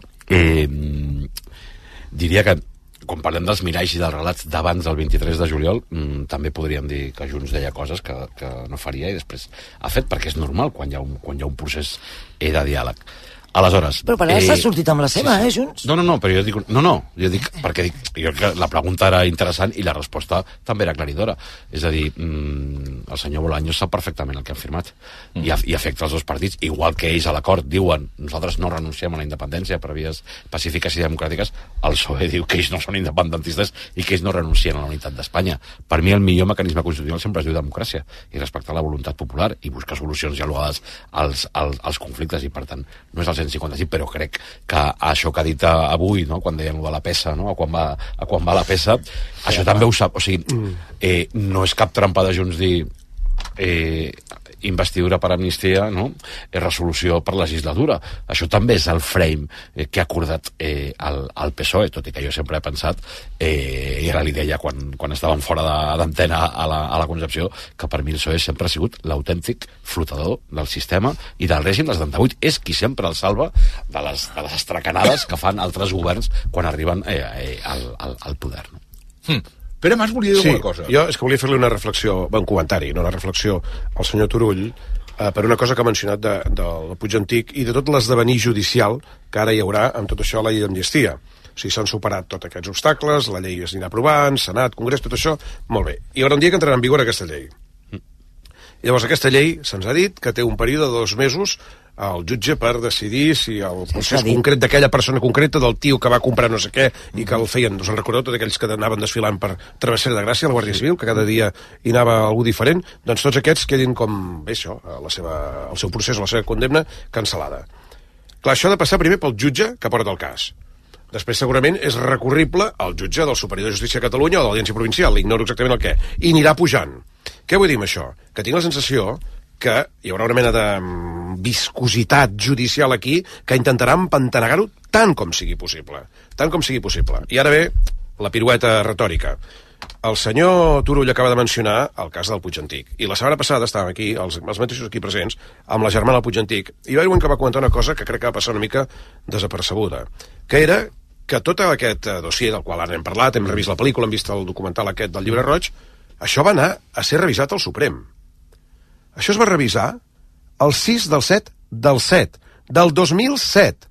diria que quan parlem dels miralls i dels relats d'abans del 23 de juliol, també podríem dir que Junts deia coses que no faria i després ha fet, perquè és normal quan hi ha un procés de diàleg. Aleshores... Però per ara s'ha sortit amb la seva, Junts? No, però jo dic... jo dic perquè jo crec que la pregunta era interessant i la resposta també era aclaridora. És a dir, el senyor Bolaños sap perfectament el que han firmat i afecta els dos partits, igual que ells a l'acord diuen nosaltres no renunciem a la independència per vies pacífiques i democràtiques, el PSOE diu que ells no són independentistes i que ells no renuncien a la unitat d'Espanya. Per mi el millor mecanisme constitucional sempre es diu democràcia i respectar la voluntat popular i buscar solucions dialogades als conflictes, i per tant no és el 155, però crec que això que ha dit avui, no, quan deien de la peça, no, a quan va la peça, això també ho sap. O sigui, no és cap trampa de Junts dir investidura per amnistia, no? Resolució per legislatura. Això també és el frame que ha acordat el PSOE, tot i que jo sempre he pensat, i ara li deia quan estàvem fora d'antena a la Concepció, que per mi el PSOE sempre ha sigut l'autèntic flotador del sistema i del règim del 78. És qui sempre el salva de les estracanades que fan altres governs quan arriben al poder. No? Pere Mas volia dir alguna cosa. Jo és que volia fer-li una reflexió, un comentari, no una reflexió al senyor Turull, per una cosa que ha mencionat del Puig Antic i de tot l'esdevenir judicial que ara hi haurà amb tot això a la llei d'amnistia. O sigui, s'han superat tots aquests obstacles, la llei es anirà aprovant, Senat, Congrés, tot això, molt bé. Hi haurà un dia que entrarà en vigor aquesta llei. Llavors, aquesta llei se'ns ha dit que té un període de 2 mesos al jutge per decidir si el procés concret d'aquella persona concreta, del tio que va comprar no sé què i que el feien, us en recordeu, tots aquells que anaven desfilant per Travessera de Gràcia, la Guàrdia Civil, que cada dia hi anava algú diferent, doncs tots aquests quedin com, bé, això, el seu procés, la seva condemna, cancel·lada. Clar, això ha de passar primer pel jutge que porta el cas. Després segurament és recurrible al jutge del Superior de Justícia de Catalunya o de l'Audiència Provincial, ignoro exactament el què, i anirà pujant. Què vull dir amb això? Que tinc la sensació que hi haurà una mena de viscositat judicial aquí que intentarà empantanegar-ho tant com sigui possible. Tant com sigui possible. I ara ve la pirueta retòrica. El senyor Turull acaba de mencionar el cas del Puig Antic. I la setmana passada estàvem aquí, els mateixos aquí presents, amb la germana del Puig Antic, i va haver un que va comentar una cosa que crec que va passar una mica desapercebuda, que era que tot aquest dossier del qual ara hem parlat, hem revist la pel·lícula, hem vist el documental aquest del Llibre Roig, això va anar a ser revisat al Suprem. Això es va revisar el 6 del 7 del 7, del 2007.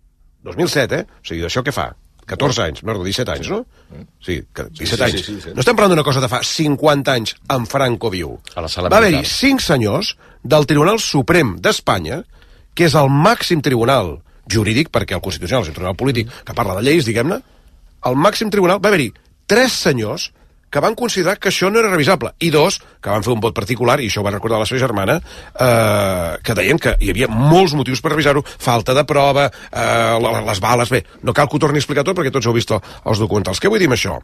2007, O sigui, d'això què fa? 14 anys, no, 17 anys, no? Sí, 17 anys. Sí. No estem parlant d'una cosa de fa 50 anys en Franco viu. Va haver-hi 5 senyors del Tribunal Suprem d'Espanya, que és el màxim tribunal jurídic, perquè el Constitucional és un tribunal polític que parla de lleis, diguem-ne, al màxim tribunal va haver-hi 3 senyors que van considerar que això no era revisable, i 2 que van fer un vot particular, i això ho va recordar la seva germana, que deien que hi havia molts motius per revisar-ho, falta de prova, les bales, bé, no cal que ho torni a explicar tot perquè tots heu vist els documentals. Què vull dir amb això?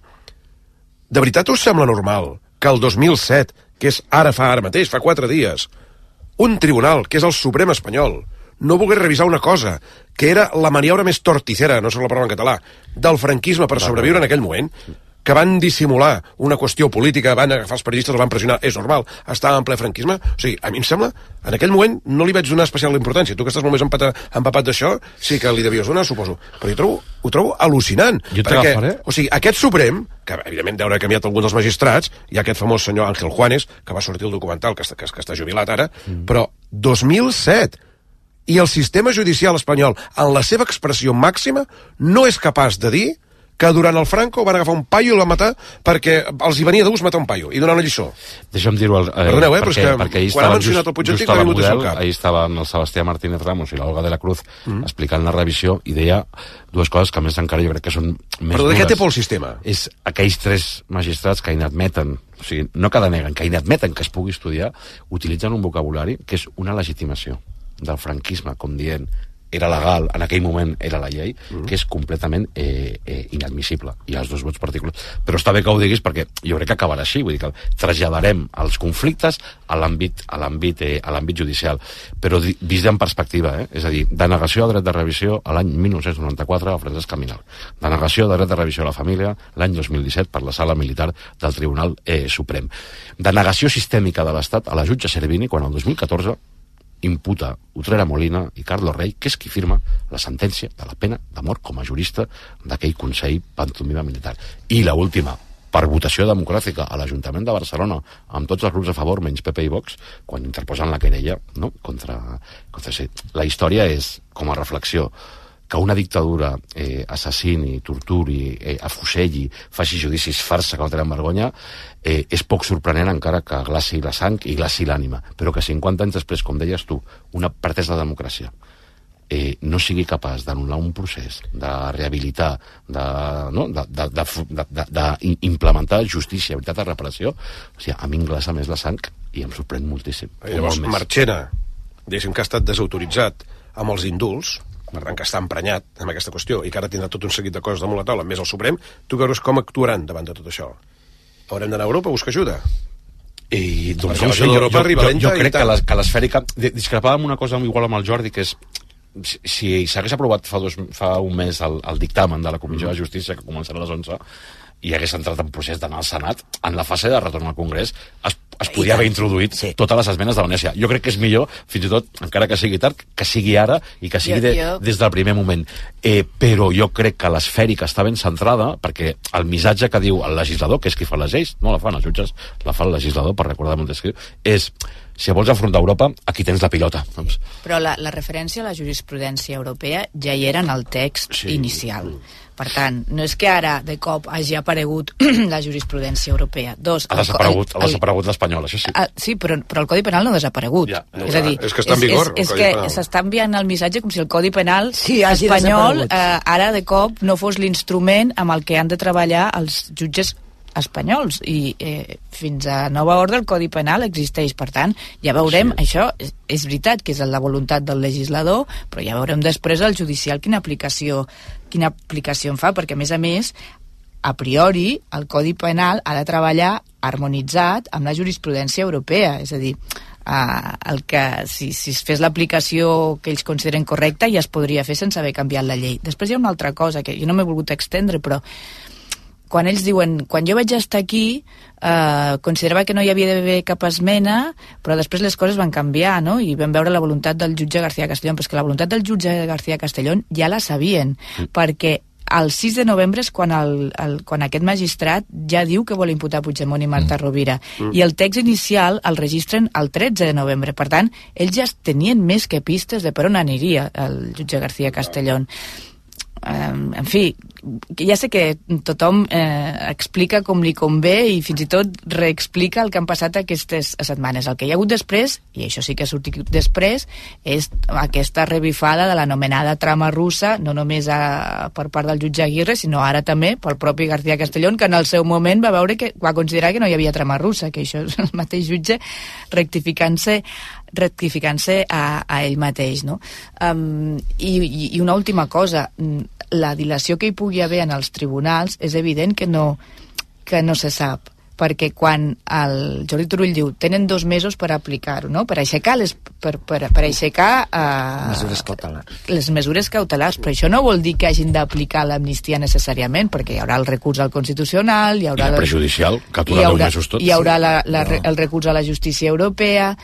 De veritat us sembla normal que el 2007, que és ara mateix, fa 4 dies, un tribunal, que és el Suprem espanyol, no volgués revisar una cosa que era la maniobra més torticera, no sé la paraula en català, del franquisme per sobreviure en aquell moment, que van dissimular una qüestió política, van agafar els periodistes, el van pressionar, és normal, estava en ple franquisme. O sigui, a mi em sembla, en aquell moment no li vaig donar especial importància. Tu que estàs molt més empapat d'això, sí que li devies donar, suposo. Però ho trobo al·lucinant. Perquè, o sigui, aquest Suprem, que evidentment deu haver canviat alguns dels magistrats, hi ha aquest famós senyor Ángel Juanes, que va sortir el documental, que està jubilat ara, però 2007, i el sistema judicial espanyol, en la seva expressió màxima, no és capaç de dir que durant el Franco van agafar un paio i el van matar perquè els hi venia de gust matar un paio i donar una lliçó. Deixa'm dir-ho... Perdoneu, però és que quan ha mencionat el Puigdemont just a la model, ahir estaven el Sebastià Martínez Ramos i l'Olga de la Cruz explicant la revisió i deia dues coses que més encara jo crec que són més però de dures. què té por el sistema? És aquells 3 magistrats que inadmeten, o sigui, no que deneguen, que inadmeten que es pugui estudiar, utilitzen un vocabulari que és una legitimació del franquisme, com dient era legal, en aquell moment era la llei, que és completament inadmissible. Hi ha els 2 vots particulars. Però està bé que ho diguis perquè jo crec que acabarà així, vull dir que traslladarem els conflictes a l'àmbit judicial. Però vist en perspectiva, és a dir, denegació de dret de revisió a l'any 1994 a Francesc Caminal. Denegació de dret de revisió a la família l'any 2017 per la sala militar del Tribunal Suprem. Denegació sistèmica de l'Estat a la jutge Cervini quan el 2014 imputa Utrera Molina i Carlos Rey, que és qui firma la sentència de la pena de mort com a jurista d'aquell Consell Pantomima Militar. I la última, per votació democràtica a l'Ajuntament de Barcelona, amb tots els grups a favor, menys PP i Vox, quan interposen la querella, no? contra sí. La història és, com a reflexió, que una dictadura assassini, torturi, afuselli, faci judicis farsa que no tenen vergonya, és poc sorprenent encara que glaci la sang i glaci l'ànima, però que 50 anys després, com deies tu, una pretesa democràcia no sigui capaç d'anul·lar un procés, de rehabilitar, d'implementar justícia, veritat de reparació, o sigui, a mi em glaça més la sang i em sorprèn moltíssim. Llavors, Marchena, diguéssim que ha estat desautoritzat amb els indults, per tant que està emprenyat amb aquesta qüestió i que ara tindrà tot un seguit de coses damunt la taula, més el Suprem, tu veuràs com actuaran davant de tot això. Haurem d'anar a Europa a buscar ajuda. Doncs jo crec que l'esfèrica... Discrepàvem una cosa igual amb el Jordi, que és si s'hagués aprovat fa un mes el dictamen de la Comissió de Justícia, que començarà a les 11, i hagués entrat en procés d'anar al Senat, en la fase de retorn al Congrés es podia haver introduït totes les esmenes de Venècia. Jo crec que és millor, fins i tot, encara que sigui tard, que sigui ara i que sigui des del primer moment. Però jo crec que l'esfèrica està ben centrada, perquè el missatge que diu el legislador, que és qui fa les lleis, no la fan els jutges, la fa el legislador, per recordar Montesquieu, és si vols afrontar Europa, aquí tens la pilota. Doncs. Però la referència a la jurisprudència europea ja hi era en el text inicial. Per tant, no és que ara de cop hagi aparegut la jurisprudència europea. Ha desaparegut l'espanyol, això sí. Sí, però el Codi Penal no ha desaparegut. És a dir, és que està en vigor. És que s'està enviant el missatge com si el Codi Penal espanyol ara de cop no fos l'instrument amb el que han de treballar els jutges espanyols i fins a nova ordre el Codi Penal existeix, per tant ja veurem, això és veritat que és la voluntat del legislador, però ja veurem després el judicial quina aplicació en fa, perquè a més a priori el Codi Penal ha de treballar harmonitzat amb la jurisprudència europea, és a dir el que si es fes l'aplicació que ells consideren correcta ja es podria fer sense haver canviat la llei. Després hi ha una altra cosa que jo no m'he volgut extendre, però quan ells diuen, quan jo vaig estar aquí considerava que no hi havia d'haver cap esmena, però després les coses van canviar, no? I vam veure la voluntat del jutge García Castellón, però és que la voluntat del jutge García Castellón ja la sabien, perquè el 6 de novembre és quan, quan aquest magistrat ja diu que vol imputar Puigdemont i Marta Rovira. I el text inicial el registren el 13 de novembre. Per tant, ells ja tenien més que pistes de per on aniria el jutge García Castellón. En fi, ja sé que tothom explica com li convé i fins i tot reexplica el que han passat aquestes setmanes. El que hi ha hagut després, i això sí que ha sortit després, és aquesta revifada de l'anomenada trama russa, no només per part del jutge Aguirre, sinó ara també pel propi García Castellón, que en el seu moment va considerar que no hi havia trama russa, que això és el mateix jutge rectificant-se a ell mateix, no? I una última cosa, la dilació que hi pugui haver en els tribunals és evident que no se sap, perquè quan el Jordi Turull diu tenen 2 mesos per aplicar-ho, no? Per aixecar les mesures cautelars, però això no vol dir que hagin d'aplicar l'amnistia necessàriament, perquè hi haurà el recurs al Constitucional, hi haurà la prejudicial, que aturarà 2 mesos tot. Hi haurà el recurs a la justícia europea.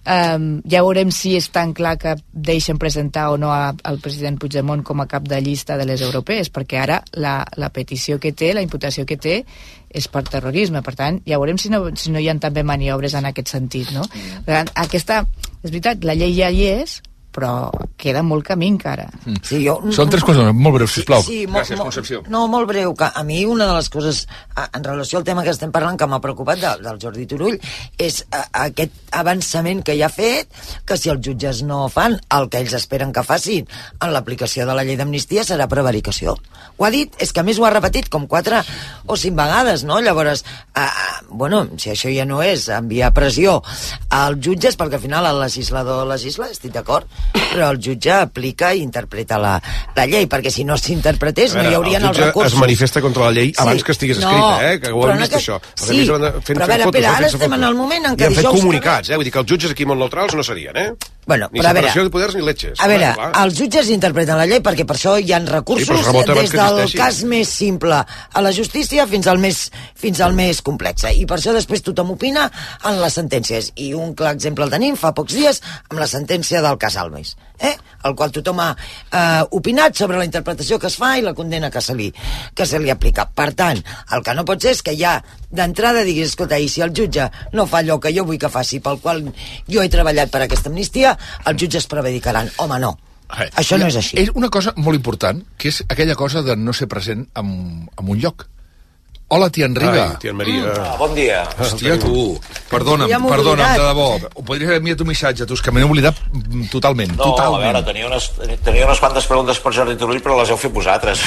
Ja veurem si és tan clar que deixen presentar o no al president Puigdemont com a cap de llista de les europees, perquè ara la petició que té, la imputació que té és per terrorisme, per tant ja veurem si no hi ha també maniobres en aquest sentit, no? Per tant, és veritat, la llei ja hi és, però queda molt camí encara. Sí, Són 3 coses molt breus, sisplau. Sí, gràcies, Concepció. No, molt breu, que a mi una de les coses en relació al tema que estem parlant que m'ha preocupat del Jordi Turull és aquest avançament que ja ha fet, que si els jutges no fan el que ells esperen que facin en l'aplicació de la llei d'amnistia serà prevaricació. Ho ha dit, és que a més ho ha repetit com 4 o 5 vegades, no? Llavors, bueno, si això ja no és enviar pressió als jutges, perquè al final el legislador legisla, estic d'acord, però el jutge aplica i interpreta la llei, perquè si no s'interpretés no hi haurien els recursos. El jutge es manifesta contra la llei abans que estigués escrita, que ho hem vist això. Sí, però a veure, ara estem en el moment en què dijous... I han fet comunicats, vull dir que els jutges aquí molt neutrals no serien, Bueno, ni separació de poders ni letges. A veure, els jutges interpreten la llei perquè per això hi ha recursos des del cas més simple a la justícia fins al més complex. I per això després tothom opina en les sentències. I un clar exemple el tenim fa pocs dies amb la sentència del cas Almes, el qual tothom ha opinat sobre la interpretació que es fa i la condena que se li aplica. Per tant, el que no pot ser és que ja d'entrada diguis, escolta, i si el jutge no fa allò que jo vull que faci, pel qual jo he treballat per aquesta amnistia, els jutges prevaricaran. Home, no. Això no és així. És una cosa molt important, que és aquella cosa de no ser present en un lloc. Hola, tia Enriga. Tia Maria. Bon dia. Hòstia, tu. Perdona'm, de debò. Ho podries haver enviat un missatge, tu, és que m'he oblidat totalment. No, a veure, tenia unes quantes preguntes per Jordi Turull, però les heu fet vosaltres.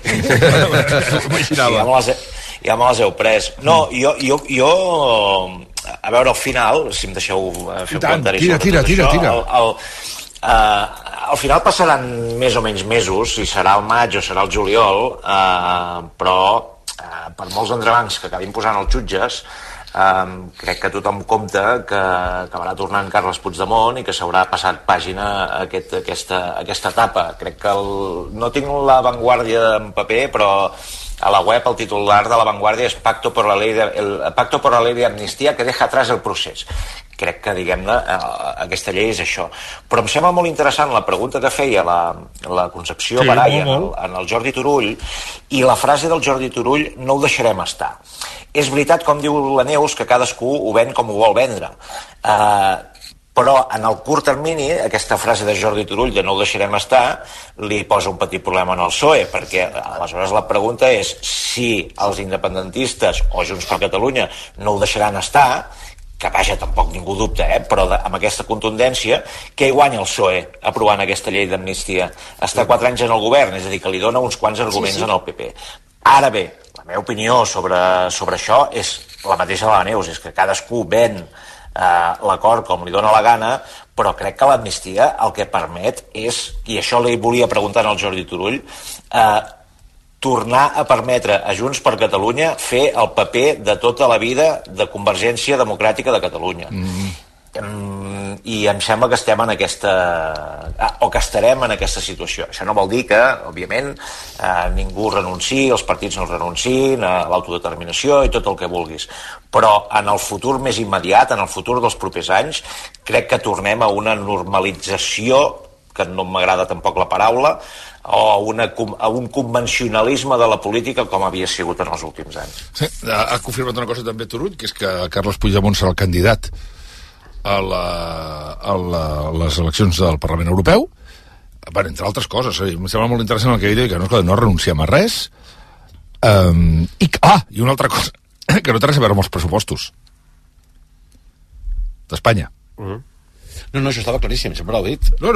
Ja me les heu pres. No, jo a veure, al final, si em deixeu fer un comentari sobre tot això, al final passaran més o menys mesos, si serà el maig o serà el juliol, però per molts entrebancs que acabin posant els jutges, crec que tothom compta que acabarà tornant Carles Puigdemont i que s'haurà passat pàgina aquesta etapa. Crec que no tinc la Vanguardia en paper, però a la web el titular de la Vanguardia és Pacto por la ley de amnistía que deja atrás el procés. Crec que, diguem-ne, aquesta llei és això. Però em sembla molt interessant la pregunta que feia la Concepció Baray en el Jordi Turull, i la frase del Jordi Turull, no ho deixarem estar. És veritat, com diu la Neus, que cadascú ho ven com ho vol vendre. Però en el curt termini, aquesta frase de Jordi Turull de no ho deixarem estar, li posa un petit problema en el PSOE, perquè aleshores la pregunta és si els independentistes o Junts per Catalunya no ho deixaran estar, que vaja, tampoc ningú dubta, però amb aquesta contundència, què hi guanya el PSOE aprovant aquesta llei d'amnistia? Està 4 anys en el govern, és a dir, que li dona uns quants arguments en el PP. Ara bé, la meva opinió sobre això és la mateixa de la Neus, és que cadascú ven l'acord com li dona la gana, però crec que l'amnistia el que permet és, i això li volia preguntar al Jordi Turull, tornar a permetre a Junts per Catalunya fer el paper de tota la vida de Convergència Democràtica de Catalunya. I em sembla que estem en o que estarem en aquesta situació. Això no vol dir que, òbviament, ningú renunciï, els partits no renunciïn a l'autodeterminació i tot el que vulguis. Però en el futur més immediat, en el futur dels propers anys, crec que tornem a una normalització que no m'agrada tampoc la paraula, o un convencionalisme de la política com havia sigut en els últims anys. Sí, ha confirmat una cosa també Turull, que és que Carles Puigdemont serà el candidat a les eleccions del Parlament Europeu. Bueno, entre altres coses, em sembla molt interessant el que ell diu, que no renunciem a res. I una altra cosa, que no té res a veure amb els pressupostos d'Espanya. No, això estava claríssim, sempre l'ho dit. No,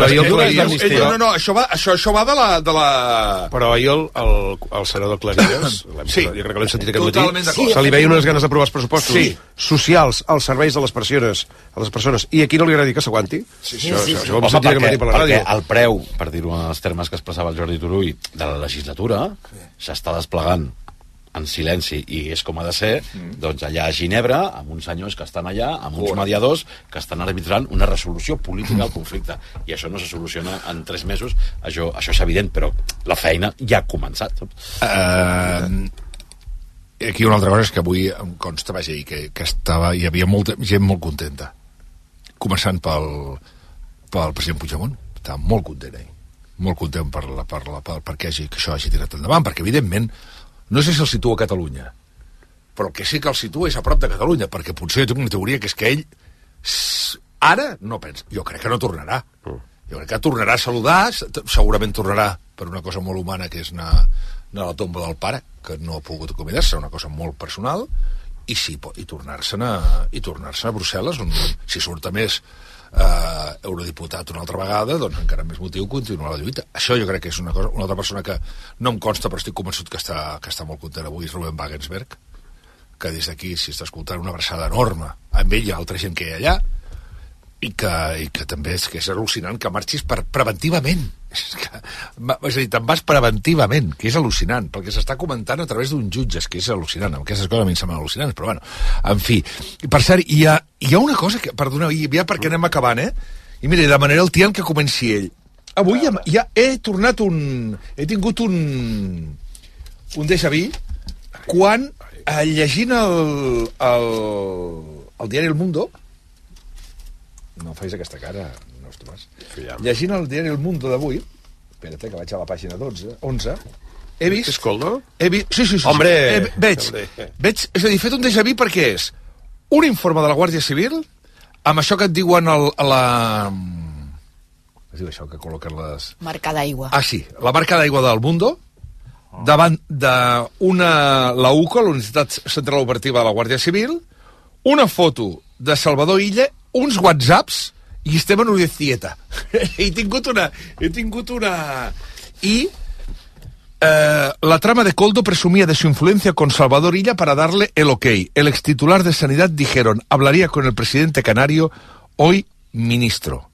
això va de la... Però ahir el senador Clarillas, sí, jo crec que l'hem sentit aquest matí, se li veien unes ganes d'aprovar els pressupostos socials als serveis de les persones, i aquí no li agrada dir que s'aguanti? Això ho vam sentir aquest matí per la ràdio. Perquè el preu, per dir-ho en els termes que expressava el Jordi Turull, de la legislatura, s'està desplegant en silenci, i és com ha de ser, doncs allà a Ginebra, amb uns senyors que estan allà, amb uns mediadors que estan arbitrant una resolució política al conflicte, i això no se soluciona en 3 mesos, això és evident, però la feina ja ha començat. Aquí una altra cosa és que avui em consta, vaja, que hi havia molta gent molt contenta, començant pel president Puigdemont. Estava molt content, molt content perquè això hagi tirat endavant, perquè evidentment no sé si el situa a Catalunya, però el que sí que el situa és a prop de Catalunya, perquè potser tinc una teoria que és que ell ara no pensa. Jo crec que no tornarà. Jo crec que tornarà a saludar, segurament tornarà per una cosa molt humana, que és anar a la tomba del pare, que no ha pogut acomiadar-se, una cosa molt personal, i tornar-se'n a Brussel·les, on si surt a més eurodiputat una altra vegada, doncs encara més motiu continuar la lluita. Això jo crec que és una altra persona que no em consta, però estic convençut que està molt content avui, és Ruben Wagensberg, que des d'aquí, si està escoltant, una abraçada enorme amb ell i altra gent que hi ha allà, i que també és al·lucinant que marxis preventivament. És a dir, te'n vas preventivament, que és al·lucinant, perquè s'està comentant a través d'un jutge, que és al·lucinant. Aquestes coses a mi em semblen al·lucinants, però bueno, en fi. I per cert, hi ha una cosa que, perdoneu, ja perquè anem acabant, i mira, demanaré al Tian que comenci ell. Avui ja he tingut un déjà vu quan, llegint el diari El Mundo, no facis aquesta cara, no, Tomàs. Llegint el diari El Mundo d'avui, espera't, que vaig a la pàgina 11, he vist... Escolta? Sí. Hombre! Veig, és a dir, he fet un déjà vu perquè és un informe de la Guàrdia Civil amb això que et diuen a la... Es diu això que col·loquen les... Marca d'aigua. Ah, sí, la marca d'aigua del Mundo, davant la UCO, la Unitat Central Operativa de la Guàrdia Civil, una foto de Salvador Illa, uns whatsapps, i estem en una dieta. He tingut una... Y la trama de Coldo presumía de su influencia con Salvador Illa para darle el ok. El extitular de Sanidad dijeron, hablaría con el presidente canario, hoy ministro.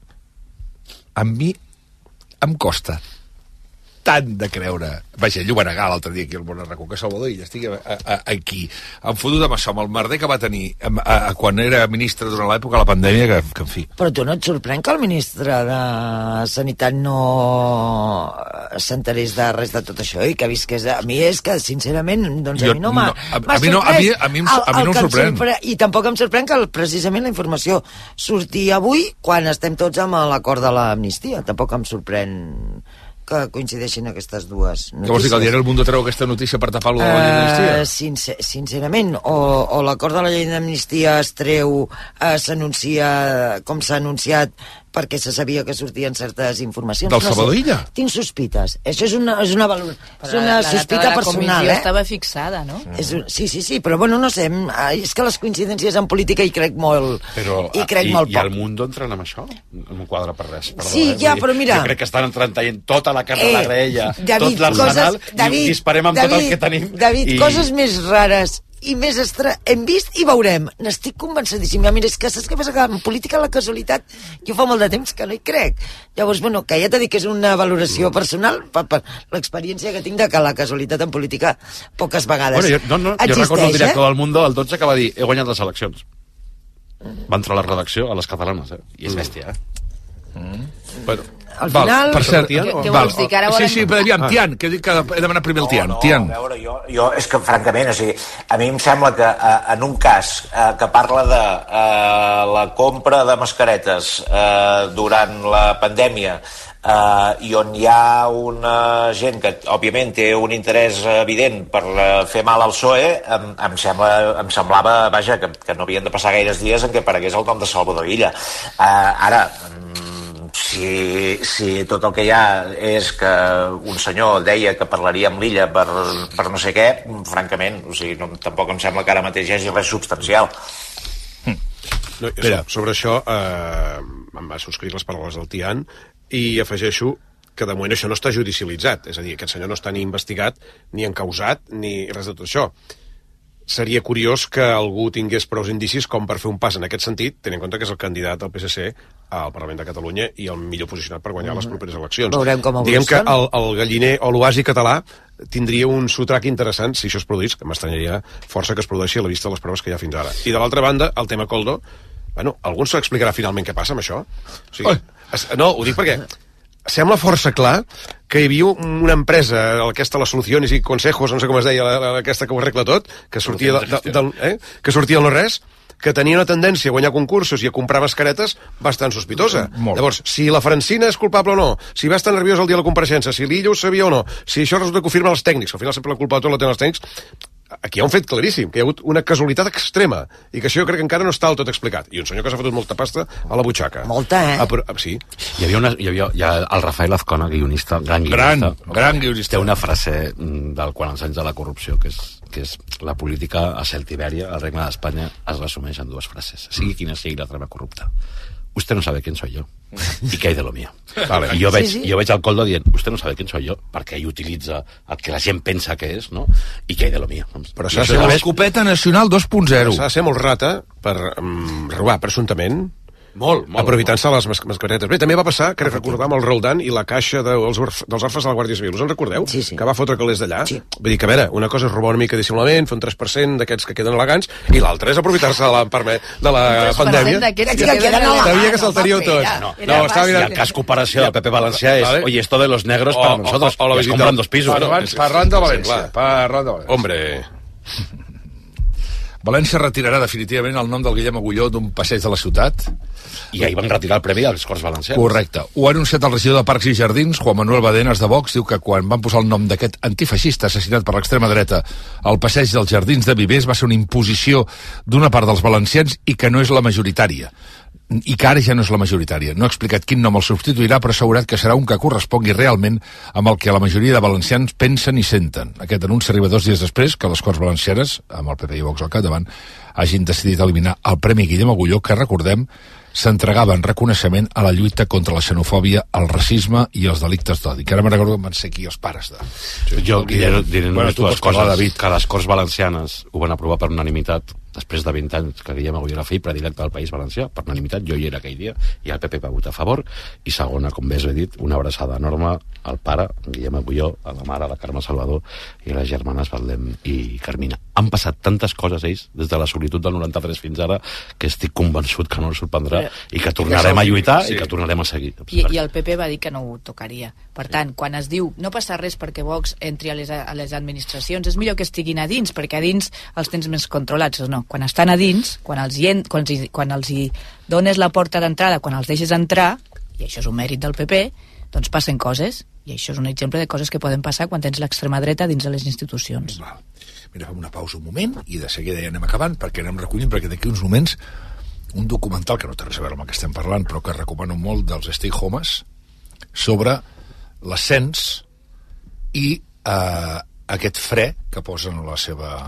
A mi em costa tant de creure. Vaja, ell ho va negar l'altre dia aquí al Món Arracó, que Salvador Illa estigui aquí. Em fotut amb això, amb el merder que va tenir quan era ministre durant l'època de la pandèmia, que en fi. Però tu no et sorprèn que el ministre de Sanitat no s'enterés de res de tot això i que visqués... A mi és que, sincerament, doncs a mi no m'ha sorprès. A mi no em sorprèn. I tampoc em sorprèn que precisament la informació surti avui quan estem tots amb l'acord de l'amnistia. Tampoc em sorprèn que coincideixin aquestes dues notícies. Què vols dir, que el diari El Mundo treu aquesta notícia per tapar-lo de la llei d'amnistia? Sincerament, o l'acord de la llei d'amnistia es treu, s'anuncia com s'ha anunciat perquè se sabia que sortien certes informacions. Del Salvador Illa? Tinc sospites. Això és una sospita personal, La comissió estava fixada, no? Sí, però bueno, no sé, és que les coincidències en política hi crec molt. I el Mundo entren amb això? No m'ho quadra per res. Perdó, sí, ja, però mira... Jo crec que estan traient tota la carn de la graella, tot l'arsenal, i disparem amb tot el que tenim. David, coses més rares i més hem vist i veurem. N'estic convencidíssim. Mira, és que saps què passa? Que en política la casualitat jo fa molt de temps que no hi crec. Llavors, bueno, que ja t'he dit que és una valoració personal per l'experiència que tinc de que la casualitat en política poques vegades jo recordo el director del Mundo, el 12, que va dir, he guanyat les eleccions. Va entrar a la redacció a les catalanes, i és bèstia, Bueno, Al final... Per cert, què vols dir? Que ara volen... Sí, però aviam, Tian, que he dit que he demanat primer el Tian. Tian. A veure, jo és que, francament, o sigui, a mi em sembla que en un cas que parla de la compra de mascaretes durant la pandèmia, i on hi ha una gent que, òbviament, té un interès evident per fer mal al PSOE, em semblava, vaja, que no havien de passar gaires dies en què aparegués el nom de Salvador Illa. Ara, si tot el que hi ha és que un senyor deia que parlaria amb l'Illa per no sé què, francament, o sigui, tampoc em sembla que ara mateix hi hagi res substancial. No, sobre això em va subscriure les paraules del Tian i afegeixo que de moment això no està judicialitzat, és a dir, aquest senyor no està ni investigat, ni encausat, ni res de tot això. Seria curiós que algú tingués prou indicis com per fer un pas en aquest sentit, tenint en compte que és el candidat del PSC al Parlament de Catalunya i el millor posicionat per guanyar les properes eleccions. Veurem com diguem que el galliner o l'oasi català tindria un sotrac interessant si això es produís, que m'estranyaria força que es produeixi a la vista de les proves que hi ha fins ara. I de l'altra banda, el tema Koldo, bueno, algú ens explicarà finalment què passa amb això? O sigui, no, ho dic perquè sembla força clar que hi havia una empresa, aquesta Les Soluciones i Consejos, no sé com es deia, aquesta que ho arregla tot, que sortia que sortia del no res, que tenia una tendència a guanyar concursos i a comprar mascaretes bastant sospitosa. Llavors, si la Francina és culpable o no, si va estar nerviós el dia de la compareixença, si l'Illa ho sabia o no, si això resulta que ho firmen els tècnics, al final sempre la culpa de tot la tenen els tècnics, aquí hi ha un fet claríssim, que hi ha hagut una casualitat extrema, i que això jo crec que encara no està del tot explicat. I un senyor que s'ha fotut molta pasta a la butxaca. Molta, sí. Hi havia el Rafael Azcona, guionista, gran guionista. Té una frase del Quan els anys de la corrupció, que és la política a Celtibèria, al Regne d'Espanya, es resumeix en dues frases. Sigui quina sigui la trama corrupta. Usted no sabe quién soy yo. ¿Y qué hay de lo mío? Vale. I jo veig el Koldo dient, usted no sabe quién soy yo, perquè ell utilitza el que la gent pensa que és, no? I què hay de lo mío? Però s'ha de ser l'escopeta nacional 2.0. S'ha de ser molt rata per robar presumptament, aprofitant-se les mascaretes. Bé, també va passar, que recordar, amb el Roldán i la caixa dels orfes de la Guàrdia Civil. Us en recordeu? Sí. Que va fotre calés d'allà. Sí. Vull dir que, a veure, una cosa és robar una mica dissimuladament, fer un 3% d'aquests que queden elegants, i l'altra és aprofitar-se de la pandèmia. Sabia que saltaríeu tots. No, estava mirant. El cas comparació del PP Valencià és, oye, esto de los negros para nosotros, que es compran 2 pisos. Parlant de València. Hombre... València retirarà definitivament el nom del Guillem Agulló d'un passeig de la ciutat. I ahir van retirar el premi als Corts Valencians. Correcte. Ho ha anunciat el regidor de Parcs i Jardins, Juan Manuel Badenas de Vox, diu que quan van posar el nom d'aquest antifeixista assassinat per l'extrema dreta al passeig dels Jardins de Vivers va ser una imposició d'una part dels valencians i que no és la majoritària. I que ara ja no és la majoritària. No ha explicat quin nom el substituirà, però ha assegurat que serà un que correspongui realment amb el que la majoria de valencians pensen i senten. Aquest anunci arriba 2 dies després que les Corts Valencianes, amb el PP i Vox al capdavant, hagin decidit eliminar el Premi Guillem Agulló, que, recordem, s'entregava en reconeixement a la lluita contra la xenofòbia, el racisme i els delictes d'odi. Que ara me'n recordo que van ser aquí els pares de... Jo diré només dues coses, que les Corts Valencianes ho van aprovar per unanimitat després de 20 anys que Guillem Agulló era fill predilecte del País Valencià, per unanimitat, jo hi era aquell dia, i el PP va votar a favor, i segona, com bé us he dit, una abraçada enorme al pare, Guillem Agulló, a la mare, la Carme Salvador, i a les germanes Valdem i Carmina. Han passat tantes coses ells, des de la solitud del 93 fins ara, que estic convençut que no els sorprendrà, i que tornarem a lluitar i que tornarem a seguir. I el PP va dir que no ho tocaria. Per tant, quan es diu no passa res perquè Vox entri a les administracions, és millor que estiguin a dins, perquè a dins els tens més controlats, o no? Quan estan a dins, quan els hi dones la porta d'entrada, quan els deixes entrar, i això és un mèrit del PP, doncs passen coses, i això és un exemple de coses que poden passar quan tens l'extrema dreta dins de les institucions. Mira, fem una pausa un moment i de seguida ja anem acabant, perquè anem recollint, perquè d'aquí uns moments un documental que no té res a veure amb el que estem parlant, però que recomano molt, dels Stay Homes, sobre l'ascens i aquest fre que posen a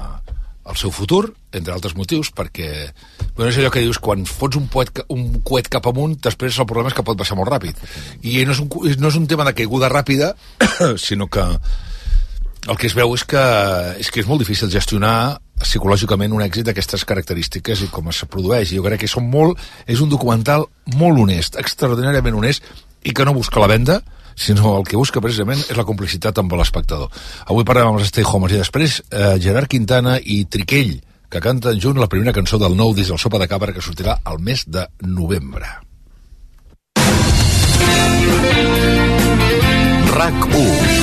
el seu futur, entre altres motius, perquè és allò que dius, quan fots un coet cap amunt, després el problema és que pot baixar molt ràpid. I no és un tema de caiguda ràpida, sinó que el que es veu és que és molt difícil gestionar psicològicament un èxit d'aquestes característiques i com es produeix. Jo crec que és un documental molt honest, extraordinàriament honest, i que no busca la venda, sinó el que busca precisament és la complicitat amb l'espectador. Avui parlem amb els Stay Homes i després Gerard Quintana i Triquell, que canten junt la primera cançó del nou disc del Sopa de Cabra, que sortirà al mes de novembre. RAC1.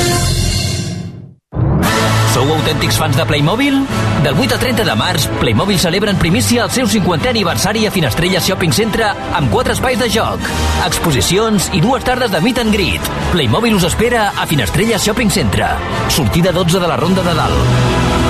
Sou autèntics fans de Playmobil? Del 8 al 30 de març, Playmobil celebra en primícia el seu 50è aniversari a Finestrella Shopping Centre amb 4 espais de joc, exposicions i 2 tardes de meet and greet. Playmobil us espera a Finestrella Shopping Centre. Sortida 12 de la Ronda de Dalt.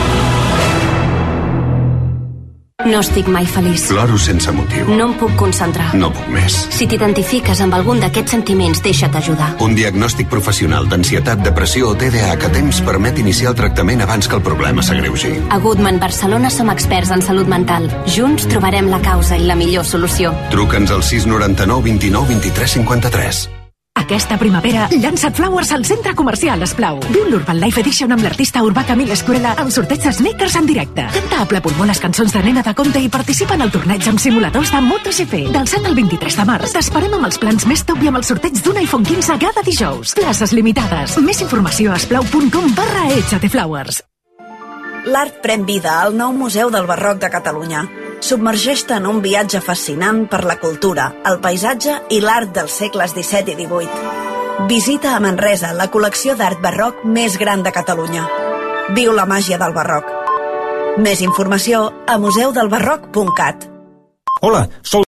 No estic mai feliç. Ploro sense motiu. No em puc concentrar. No puc més. Si t'identifiques amb algun d'aquests sentiments, deixa't ajudar. Un diagnòstic professional d'ansietat, depressió o TDAH a temps permet iniciar el tractament abans que el problema s'agreugi. A Goodman Barcelona som experts en salut mental. Junts trobarem la causa i la millor solució. Truca'ns al 699 29 23 53. Aquesta primavera, llança't Flowers al centre comercial Esplau. Viu l'Urban Life Edition amb l'artista urbà Camille Escurella amb sorteig de sneakers en directe. Canta a ple pulmó les cançons de Nena de Conte i participa en el torneig amb simuladors de MotoGP. Del 7 al 23 de març t'esperem amb els plans més top i amb el sorteig d'un iPhone 15 cada dijous. Places limitades. Més informació a esplau.com/echate-flowers. L'art pren vida al nou Museu del Barroc de Catalunya. Submergeix-te en un viatge fascinant per la cultura, el paisatge i l'art dels segles XVII i XVIII. Visita a Manresa la col·lecció d'art barroc més gran de Catalunya. Viu la màgia del barroc. Més informació a museudelbarroc.cat. Hola, soy